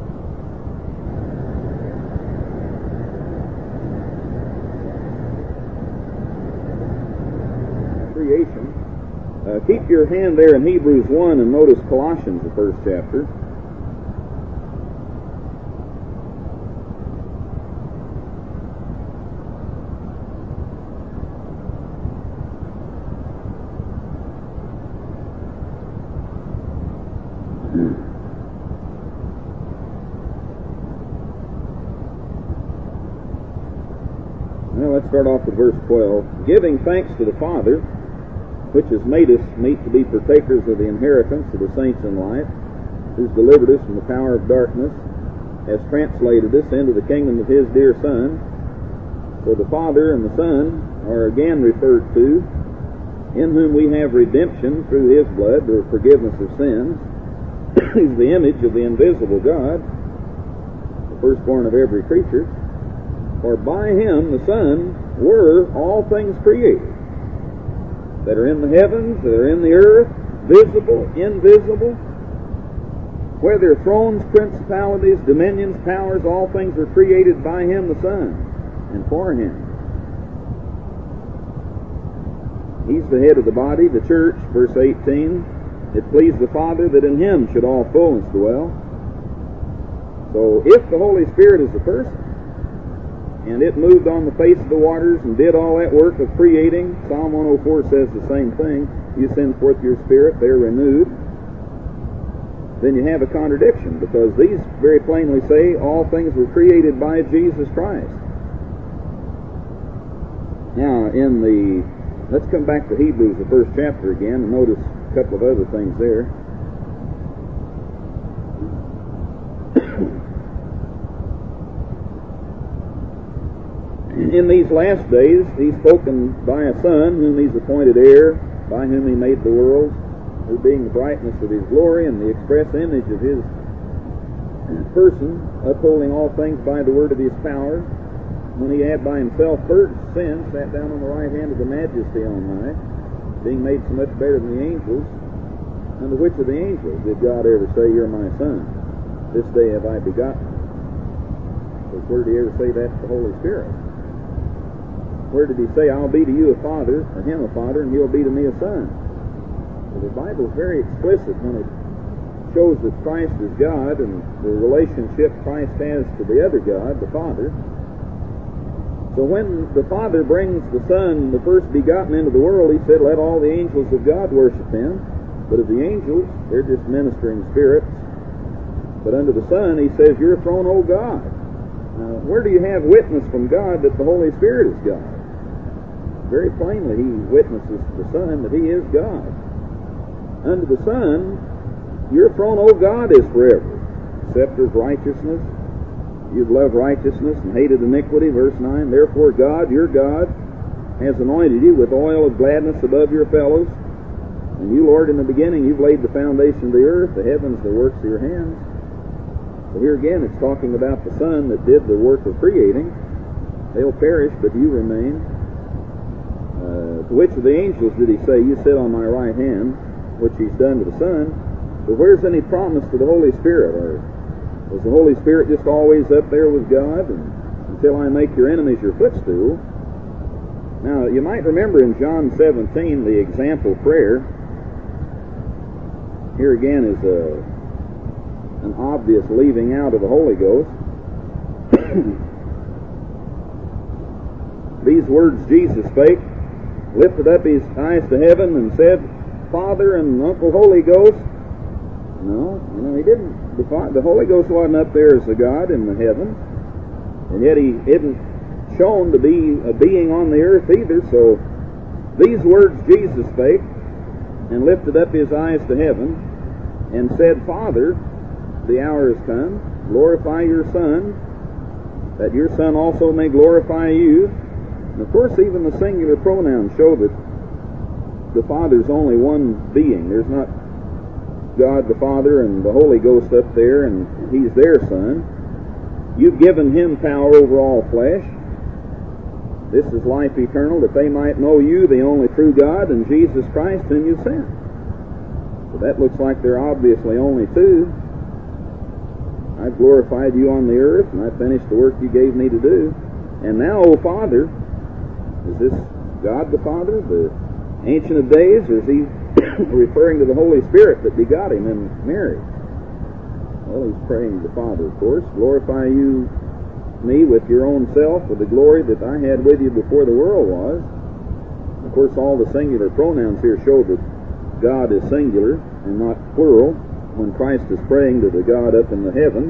Creation. Keep your hand there in Hebrews 1 and notice Colossians, the first chapter. Well, let's start off with verse 12. Giving thanks to the Father, which has made us meet to be partakers of the inheritance of the saints in light, who's delivered us from the power of darkness, has translated us into the kingdom of his dear Son. So the Father and the Son are again referred to, in whom we have redemption through his blood, the forgiveness of sins. He's the image of the invisible God, the firstborn of every creature. For by him, the Son, were all things created, that are in the heavens, that are in the earth, visible, invisible, whether thrones, principalities, dominions, powers, all things were created by him, the Son, and for him. He's the head of the body, the church, verse 18. It pleased the Father that in him should all fullness dwell. So if the Holy Spirit is the person, and it moved on the face of the waters and did all that work of creating. Psalm 104 says the same thing. You send forth your Spirit, they're renewed. Then you have a contradiction, because these very plainly say all things were created by Jesus Christ. Now, let's come back to Hebrews, the first chapter again, and notice a couple of other things there. In these last days, he's spoken by a Son, whom he's appointed heir, by whom he made the world, who being the brightness of his glory and the express image of his person, upholding all things by the word of his power, when he had by himself purged sin, sat down on the right hand of the Majesty on high, being made so much better than the angels. Unto which of the angels did God ever say, "You're my Son, this day have I begotten"? Because where did he ever say that to the Holy Spirit? Where did he say, "I'll be to you a father, or him a father, and he'll be to me a son"? Well, the Bible is very explicit when it shows that Christ is God and the relationship Christ has to the other God, the Father. So when the Father brings the Son, the first begotten, into the world, he said, "Let all the angels of God worship him." But of the angels, they're just ministering spirits. But unto the Son, he says, "Your throne, O God." Now, where do you have witness from God that the Holy Spirit is God? Very plainly, he witnesses to the Son that he is God. Unto the Son, "Your throne, O God, is forever." Scepter of righteousness. You've loved righteousness and hated iniquity, verse 9. Therefore God, your God, has anointed you with oil of gladness above your fellows. And you, Lord, in the beginning, you've laid the foundation of the earth, the heavens, the works of your hands. So here again, it's talking about the Son that did the work of creating. They'll perish, but you remain. To which of the angels did he say, "You sit on my right hand," which he's done to the Son? But where's any promise to the Holy Spirit? Or was the Holy Spirit just always up there with God, and until I make your enemies your footstool? Now, you might remember in John 17 the example prayer. Here again is an obvious leaving out of the Holy Ghost. these words Jesus spake, lifted up his eyes to heaven and said, Father and Uncle Holy Ghost? No, he didn't. The Holy Ghost wasn't up there as a God in the heaven, and yet he isn't shown to be a being on the earth either. So these words Jesus spake and lifted up his eyes to heaven and said, Father, the hour is come, glorify your Son, that your Son also may glorify you. And of course, even the singular pronouns show that the Father's only one being. There's not God the Father and the Holy Ghost up there, and he's their Son. You've given him power over all flesh. This is life eternal, that they might know you, the only true God, and Jesus Christ whom you sent. So that looks like there are obviously only two. I've glorified you on the earth, and I've finished the work you gave me to do. And now, O Father, is this God the Father, the Ancient of Days, or is he referring to the Holy Spirit that begot him in Mary? Well, he's praying to the Father, of course. Glorify you me with your own self, with the glory that I had with you before the world was. Of course, all the singular pronouns here show that God is singular and not plural when Christ is praying to the God up in the heavens.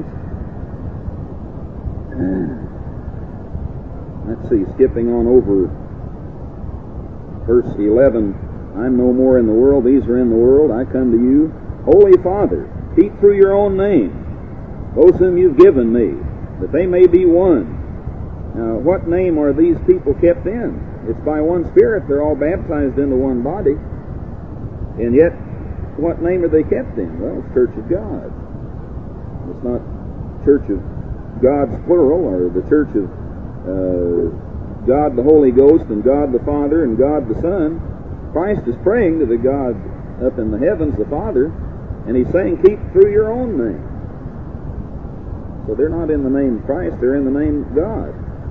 Let's see, skipping on over verse 11. I'm no more in the world, these are in the world, I come to you. Holy Father, keep through your own name those whom you've given me, that they may be one. Now, what name are these people kept in? It's by one Spirit. They're all baptized into one body. And yet, what name are they kept in? Well, it's Church of God. It's not Church of God's plural, or the Church of God the Holy Ghost and God the Father and God the Son. Christ is praying to the God up in the heavens, the Father, and he's saying, keep through your own name. So they're not in the name of Christ, they're in the name of God.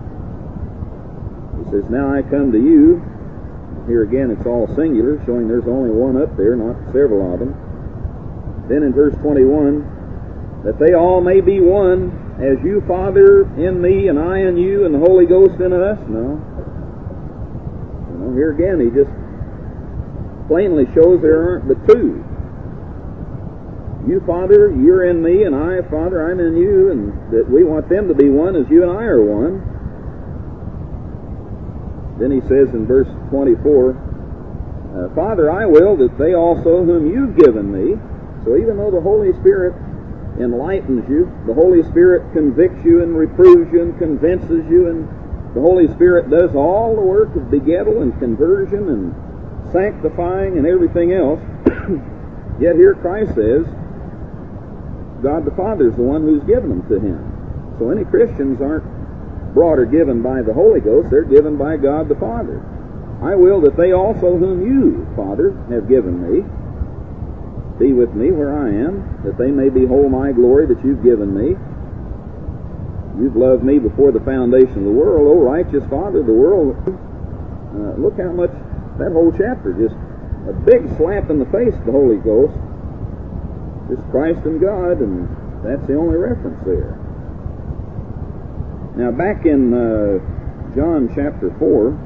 He says, now I come to you. Here again it's all singular, showing there's only one up there, not several of them. Then in verse 21, that they all may be one, as you, Father, in me, and I in you, and the Holy Ghost in us. No. Here again he just plainly shows there aren't but two. You, Father, you're in me, and I, Father, I'm in you, and that we want them to be one as you and I are one. Then he says in verse 24, Father, I will that they also whom you've given me. So even though the Holy Spirit enlightens you, the Holy Spirit convicts you and reproves you and convinces you, and the Holy Spirit does all the work of begettal and conversion and sanctifying and everything else, yet here Christ says, God the Father is the one who's given them to him. So any Christians aren't brought or given by the Holy Ghost, they're given by God the Father. I will that they also whom you, Father, have given me, be with me where I am, that they may behold my glory that you've given me. You've loved me before the foundation of the world, O righteous Father, the world. Look how much, that whole chapter, just a big slap in the face of the Holy Ghost. It's Christ and God, and that's the only reference there. Now back in John chapter 4,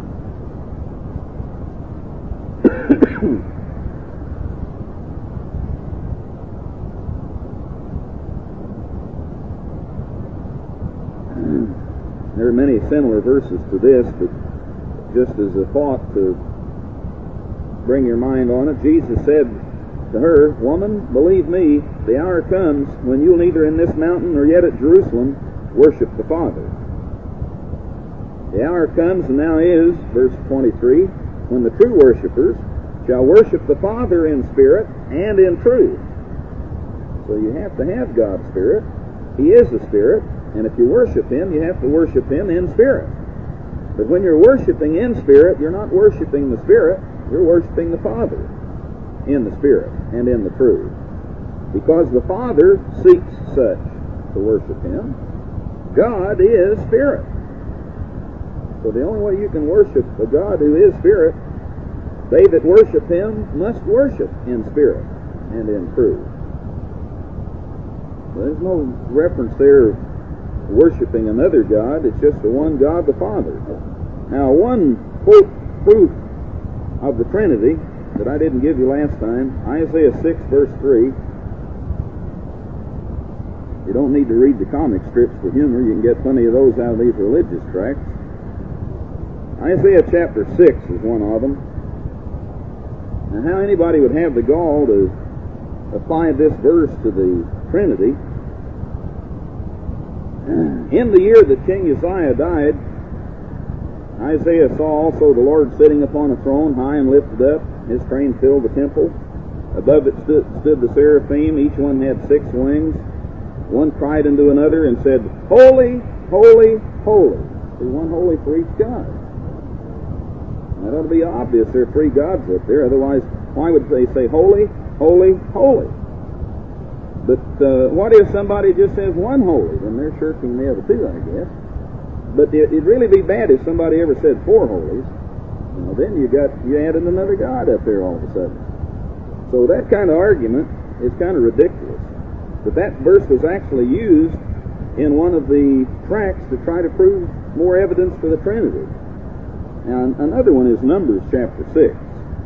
there are many similar verses to this, but just as a thought to bring your mind on it, Jesus said to her, Woman, believe me, the hour comes when you'll neither in this mountain nor yet at Jerusalem worship the Father. The hour comes and now is, verse 23, when the true worshipers shall worship the Father in spirit and in truth. So you have to have God's Spirit. He is the Spirit, and if you worship Him, you have to worship Him in spirit. But when you're worshiping in spirit, you're not worshiping the Spirit, you're worshiping the Father in the Spirit and in the truth. Because the Father seeks such to worship Him. God is Spirit. So the only way you can worship a God who is Spirit, they that worship Him must worship in spirit and in truth. There's no reference there worshiping another God. It's just the one God, the Father. Now, one quote proof of the Trinity that I didn't give you last time, Isaiah 6, verse 3. You don't need to read the comic strips for humor. You can get plenty of those out of these religious tracts. Isaiah chapter 6 is one of them. Now, how anybody would have the gall to apply this verse to the Trinity. In the year that King Uzziah died, Isaiah saw also the Lord sitting upon a throne, high and lifted up. His train filled the temple. Above it stood the seraphim. Each one had 6 wings. One cried unto another and said, Holy, holy, holy. See, one holy for each God. That ought to be obvious. There are 3 gods up there. Otherwise, why would they say holy, holy, holy? But what if somebody just says one holy? Then they're shirking the other 2, I guess. But it'd really be bad if somebody ever said 4 holies. Then you added another God up there all of a sudden. So that kind of argument is kind of ridiculous. But that verse was actually used in one of the tracts to try to prove more evidence for the Trinity. And another one is Numbers chapter 6.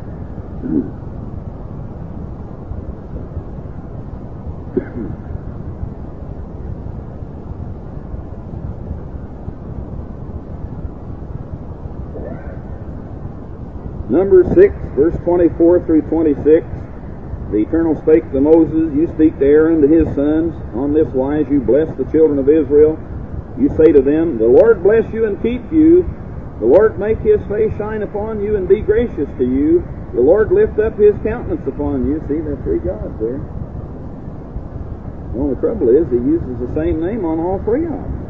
Numbers 6, verse 24 through 26. The Eternal spake to Moses, you speak to Aaron, to his sons, on this wise you bless the children of Israel. You say to them, the Lord bless you and keep you. The Lord make his face shine upon you and be gracious to you. The Lord lift up his countenance upon you. See, there are 3 gods there. The only trouble is he uses the same name on all 3 of them.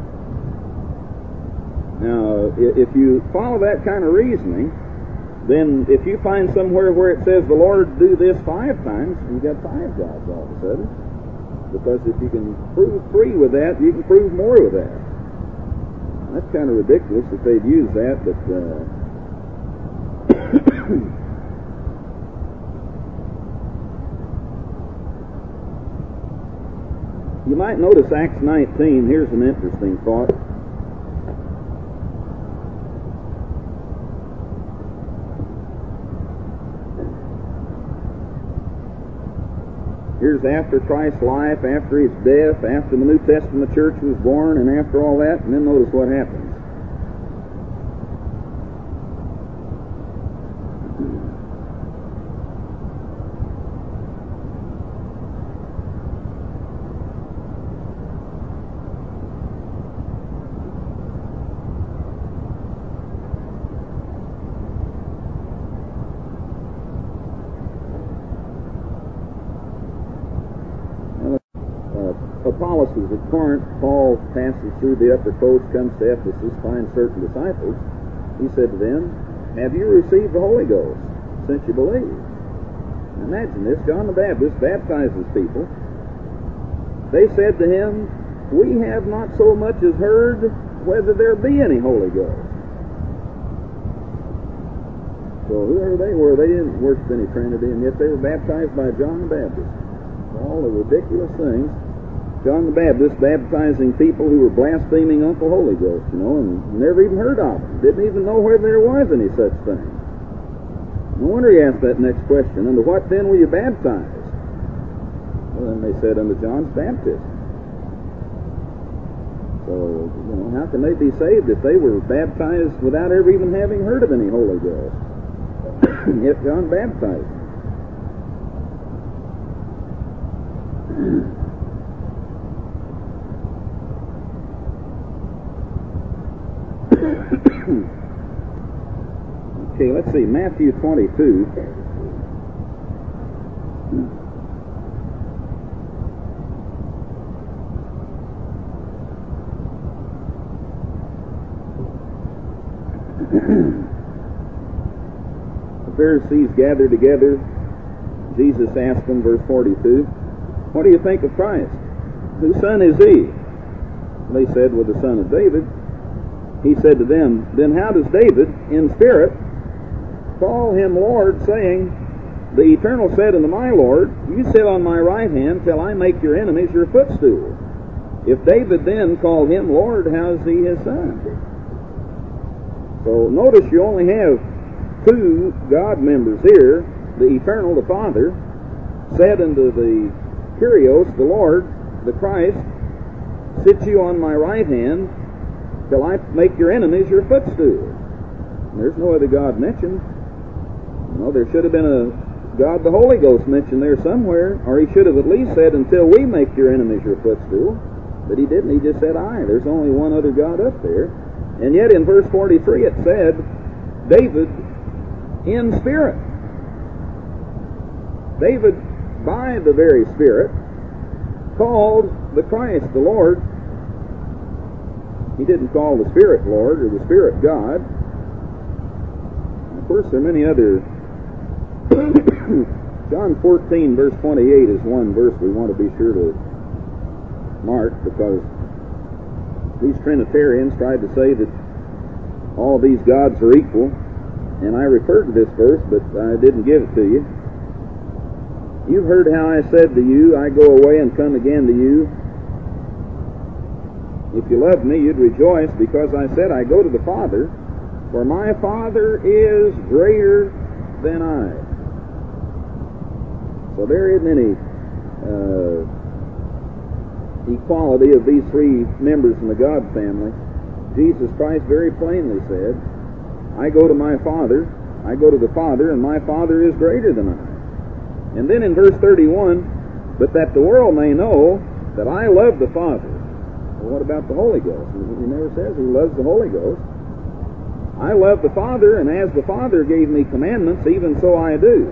Now, if you follow that kind of reasoning, then if you find somewhere where it says the Lord do this 5 times, you've got 5 gods all of a sudden. Because if you can prove 3 with that, you can prove more with that. That's kind of ridiculous that they'd use that, but you might notice Acts 19. Here's an interesting thought. Here's after Christ's life, after his death, after the New Testament church was born, and after all that, and then notice what happens. Apollos was at Corinth. Paul passes through the upper coast, comes to Ephesus, finds certain disciples. He said to them, have you received the Holy Ghost since you believe? Imagine this. John the Baptist baptizes people. They said to him, we have not so much as heard whether there be any Holy Ghost. So whoever they were, they didn't worship any Trinity, and yet they were baptized by John the Baptist. All the ridiculous things. John the Baptist baptizing people who were blaspheming Uncle Holy Ghost, and never even heard of him. Didn't even know whether there was any such thing. No wonder he asked that next question, unto what then were you baptized? Well, then they said, unto John's baptism. So, how can they be saved if they were baptized without ever even having heard of any Holy Ghost? Yet John baptized them. Okay, let's see, Matthew 22. The Pharisees gathered together. Jesus asked them, verse 42, what do you think of Christ? Whose son is he? They said, well, the son of David. He said to them, then how does David, in spirit, call him Lord, saying, the Eternal said unto my Lord, you sit on my right hand till I make your enemies your footstool. If David then called him Lord, how is he his son? So notice you only have two God members here. The eternal, the Father, said unto the Kyrios, the Lord, the Christ, sit you on my right hand till I make your enemies your footstool. And there's no other God mentioned. No, there should have been a God the Holy Ghost mentioned there somewhere, or he should have at least said, until we make your enemies your footstool. But he didn't. He just said, I. There's only one other God up there. And yet in verse 43 it said, David in spirit. David, by the very Spirit, called the Christ the Lord. He didn't call the Spirit Lord or the Spirit God. Of course, there are many other. John 14, verse 28 is one verse we want to be sure to mark, because these Trinitarians tried to say that all these gods are equal, and I referred to this verse, but I didn't give it to you. You've heard how I said to you, I go away and come again to you. If you loved me, you'd rejoice, because I said, I go to the Father, for my Father is greater than I. So there isn't any equality of these three members in the God family. Jesus Christ very plainly said, I go to my Father, I go to the Father, and my Father is greater than I. And then in verse 31, but that the world may know that I love the Father. Well, what about the Holy Ghost? He never says he loves the Holy Ghost. I love the Father, and as the Father gave me commandments, even so I do.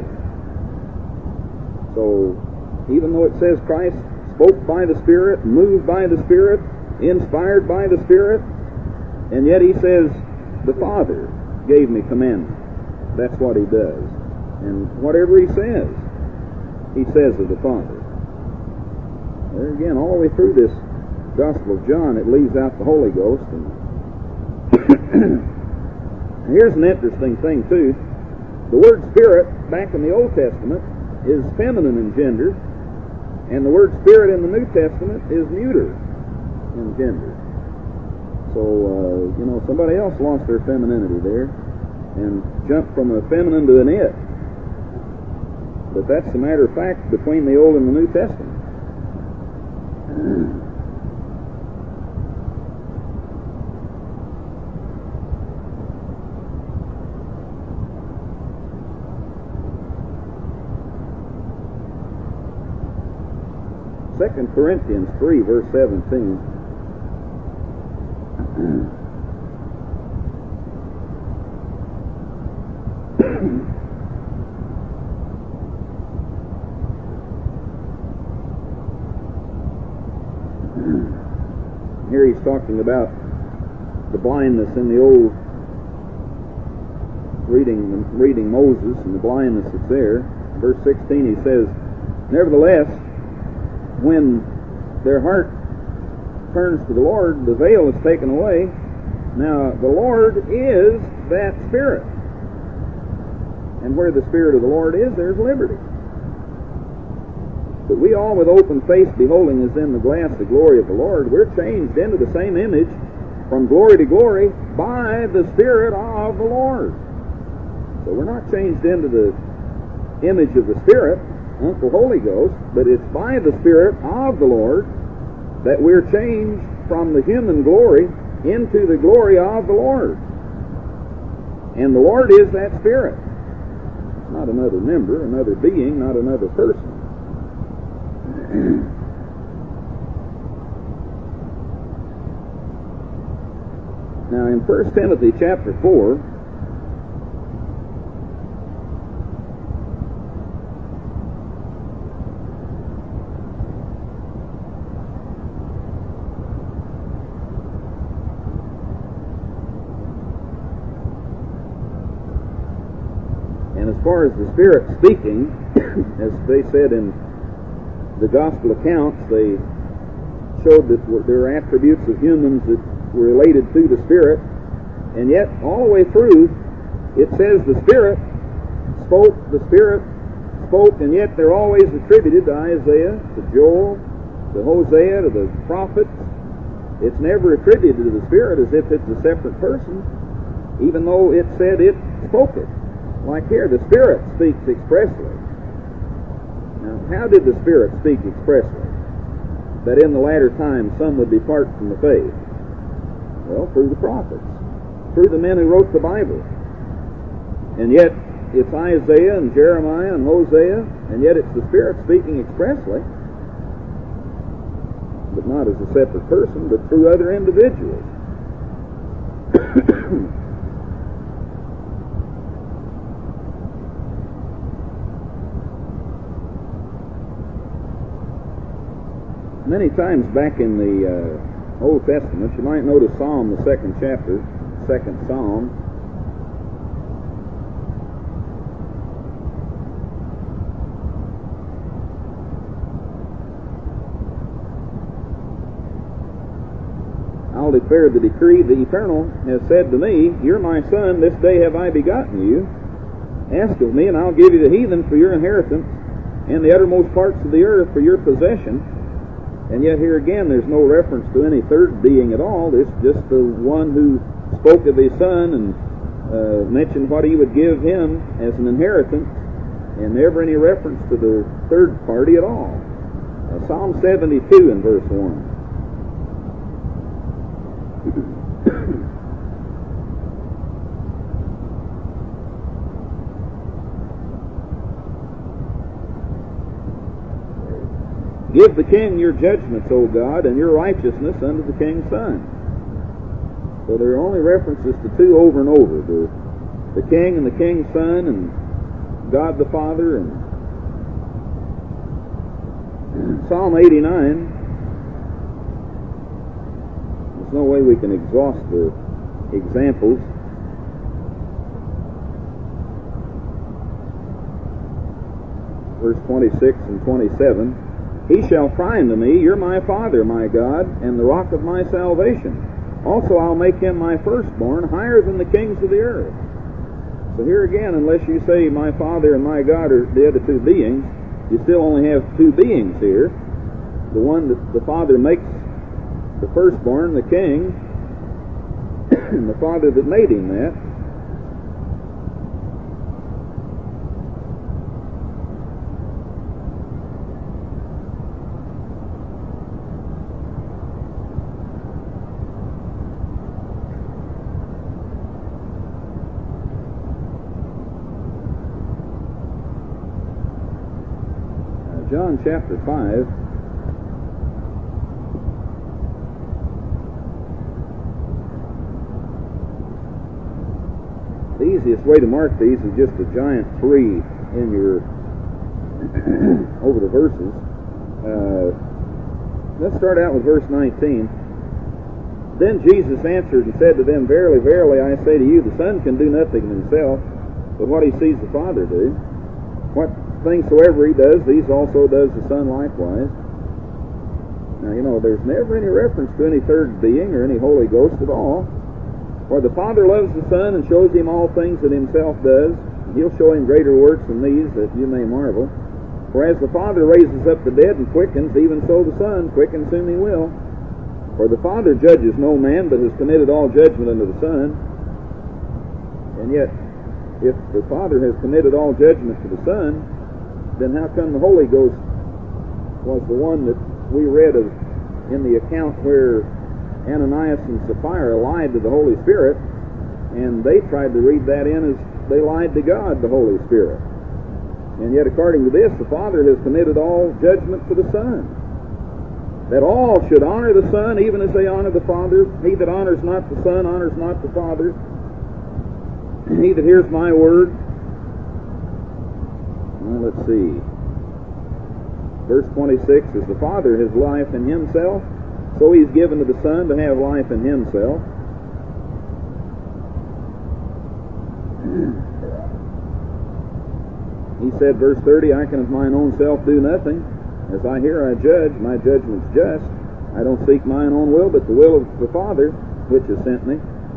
So, even though it says Christ spoke by the Spirit, moved by the Spirit, inspired by the Spirit, and yet he says, the Father gave me commandments. That's what he does. And whatever he says of the Father. There again, all the way through this Gospel of John, it leaves out the Holy Ghost. And here's an interesting thing, too. The word Spirit, back in the Old Testament, is feminine in gender, and the word Spirit in the New Testament is neuter in gender. So, somebody else lost their femininity there and jumped from a feminine to an it. But that's a matter of fact between the Old and the New Testament. Second Corinthians 3, verse 17. Here he's talking about the blindness in the old, reading Moses and the blindness that's there. Verse 16 he says, nevertheless, when their heart turns to the Lord, the veil is taken away. Now, the Lord is that Spirit. And where the Spirit of the Lord is, there's liberty. But we all with open face beholding as in the glass the glory of the Lord, we're changed into the same image from glory to glory by the Spirit of the Lord. So we're not changed into the image of the Spirit, Uncle Holy Ghost, but it's by the Spirit of the Lord that we're changed from the human glory into the glory of the Lord. And the Lord is that Spirit. It's not another member, another being, not another person. Now in 1 Timothy chapter 4, and as far as the Spirit speaking, as they said in the Gospel accounts, they showed that there are attributes of humans that were related to the Spirit, and yet all the way through it says the Spirit spoke, and yet they're always attributed to Isaiah, to Joel, to Hosea, to the prophets. It's never attributed to the Spirit as if it's a separate person. even though it said it spoke it. Like here, the Spirit speaks expressly. Now, how did the Spirit speak expressly? That in the latter times some would depart from the faith. Well, through the prophets, through the men who wrote the Bible. And yet, it's Isaiah and Jeremiah and Hosea, and yet it's the Spirit speaking expressly, but not as a separate person, but through other individuals. Many times back in the Old Testament, you might notice Psalm, the 2nd chapter, 2nd Psalm. I'll declare the decree, the Eternal has said to me, You're my son, this day have I begotten you. Ask of me, and I'll give you the heathen for your inheritance, and the uttermost parts of the earth for your possession. And yet here again, there's no reference to any third being at all. It's just the one who spoke of his son and mentioned what he would give him as an inheritance, and never any reference to the third party at all. Psalm 72 in verse 1. Give the king your judgments, O God, and your righteousness unto the king's son. So there are only references to two over and over. The king and the king's son and God the Father. And Psalm 89, there's no way we can exhaust the examples. Verse 26 and 27. He shall cry unto me, You're my Father, my God, and the rock of my salvation. Also I'll make him my firstborn, higher than the kings of the earth. So here again, unless you say my Father and my God are the other two beings, you still only have two beings here. The one that the Father makes the firstborn, the king, and the Father that made him that. John chapter 5. The easiest way to mark these is just a giant 3 in your over the verses. Let's start out with verse 19. Then Jesus answered and said to them, Verily, verily, I say to you, the Son can do nothing in himself, but what he sees the Father do. What things soever he does, these also does the Son likewise. Now, you know, there's never any reference to any third being or any Holy Ghost at all. For the Father loves the Son and shows him all things that himself does. He'll show him greater works than these, that you may marvel. For as the Father raises up the dead and quickens, even so the Son quickens whom he will. For the Father judges no man, but has committed all judgment unto the Son. And yet, if the Father has committed all judgment to the Son, then how come the Holy Ghost was the one that we read of in the account where Ananias and Sapphira lied to the Holy Spirit, and they tried to read that in as they lied to God, the Holy Spirit. And yet according to this, the Father has committed all judgment to the Son, that all should honor the Son even as they honor the Father. He that honors not the Son honors not the Father. And he that hears my word. Well, let's see. Verse 26, As the Father has life in himself, so he's given to the Son to have life in himself. He said, verse 30, I can of mine own self do nothing. As I hear, I judge. My judgment's just. I don't seek mine own will, but the will of the Father, which has sent me.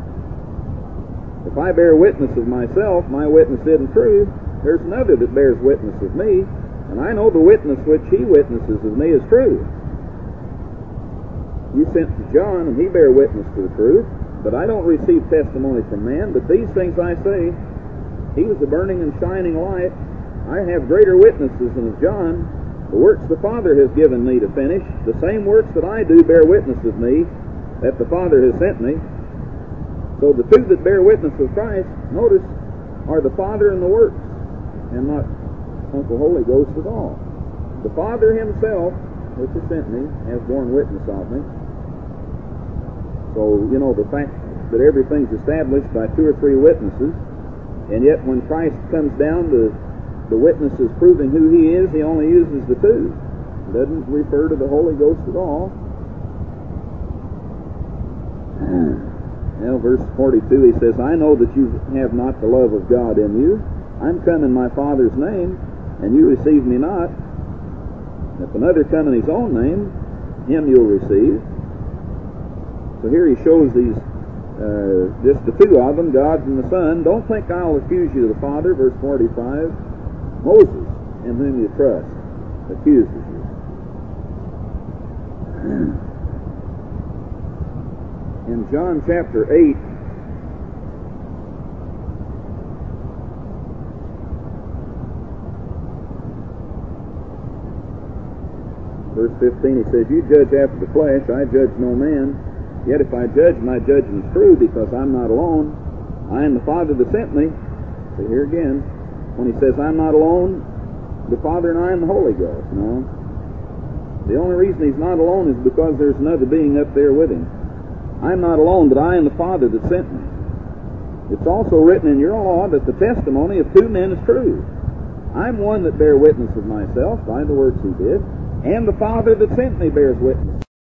If I bear witness of myself, my witness isn't true. There's another that bears witness of me, and I know the witness which he witnesses of me is true. You sent to John, and he bare witness to the truth. But I don't receive testimony from man, but these things I say, he was a burning and shining light. I have greater witnesses than of John. The works the Father has given me to finish, the same works that I do bear witness of me, that the Father has sent me. So the two that bear witness of Christ, notice, are the Father and the works, and not Uncle Holy Ghost at all. The Father himself, which has sent me, has borne witness of me. So, you know, the fact that everything's established by two or three witnesses, and yet when Christ comes down to the witnesses proving who he is, he only uses the two. He doesn't refer to the Holy Ghost at all. Now, verse 42, he says, I know that you have not the love of God in you. I'm come in my Father's name, and you receive me not. If another come in his own name, him you'll receive. So here he shows these, just the two of them, God and the Son. Don't think I'll accuse you of the Father, verse 45. Moses, in whom you trust, accuses you. In John chapter 8, verse 15, he says, you judge after the flesh, I judge no man. Yet if I judge, my judgment is true, because I'm not alone. I am the Father that sent me. So here again, when he says, I'm not alone, the Father and I and the Holy Ghost. No. The only reason he's not alone is because there's another being up there with him. I'm not alone, but I am the Father that sent me. It's also written in your law that the testimony of two men is true. I'm one that bear witness of myself by the works he did, and the Father that sent me bears witness.